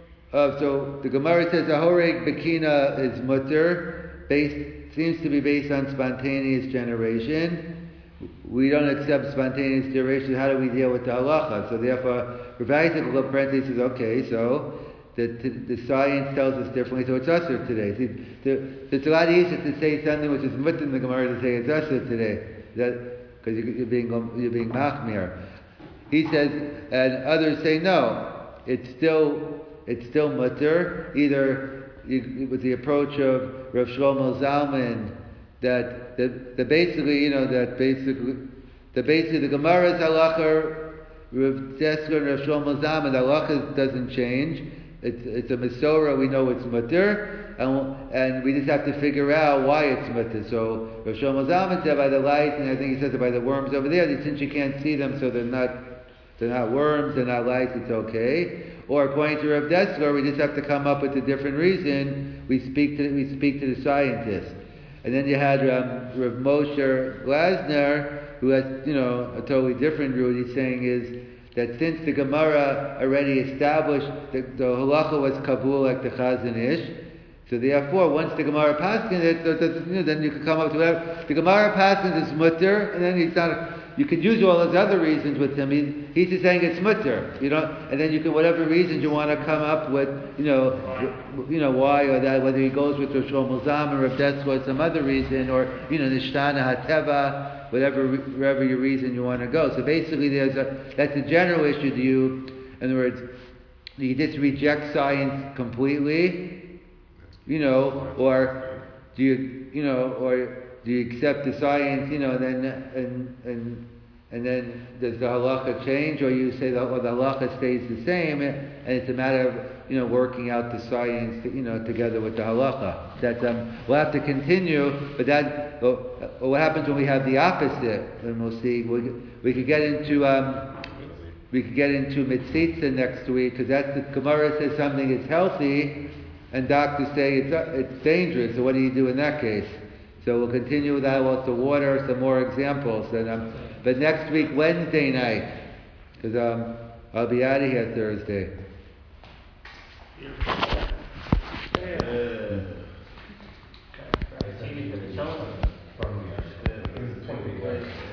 of so the Gemara says the horeg bekina is mutter, based seems to be based on spontaneous generation. We don't accept spontaneous generation. How do we deal with the halacha? So therefore, Rav Isaac Loprenti says, okay, so the, the, the science tells us differently, so it's usher today. See, the, it's a lot easier to say something which is mutter in the Gemara to say it's usher today, because you, you're being you're being machmir. He says, and others say no, it's still it's still mutter. Either you, with the approach of Rav Shlomo Zalman, that the, the basically you know that basically the basically the Gemara's halacha, Rav Zesker and Rav Shlomo Zalman, the halacha doesn't change. It's it's a Masorah, we know it's mutter, and and we just have to figure out why it's mutter. So Rav Shlomo Zalman said by the lights, and I think he says it by the worms over there. Since you can't see them, so they're not they're not worms, they're not lights. It's okay. Or according to Rav Dessler, we just have to come up with a different reason. We speak to we speak to the scientists, and then you had um, Rav Moshe Glasner, who has you know a totally different view. What he's saying is that since the Gemara already established that the halacha was kabul like the Chazon Ish, so therefore once the Gemara passes it, so it doesn't, you know, then you can come up to whatever. The Gemara passes is mutter, and then he's not. You can use all those other reasons with him. He, he's just saying it's mutter, you know, and then you can whatever reasons you want to come up with, you know, you know why or that, whether he goes with Rosh Zalman or if that's what some other reason, or you know, Nishtana Hateva, whatever wherever your reason you want to go. So basically, there's a that's a general issue. Do you, in other words, do you just reject science completely, you know, or do you, you know, or do you accept the science, you know, and then and and and then does the halacha change, or you say that well, the halacha stays the same, and it's a matter of you know working out the science, you know, together with the halacha. That um, we'll have to continue, but that well, what happens when we have the opposite? And we'll see. We we could get into um, we could get into mitzitza next week because that's the Gemara says something is healthy, and doctors say it's it's dangerous. So what do you do in that case? So we'll continue with that. We'll have to water some more examples. And, um, but next week, Wednesday night, because um, I'll be out of here Thursday. Yeah.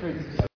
Crazy.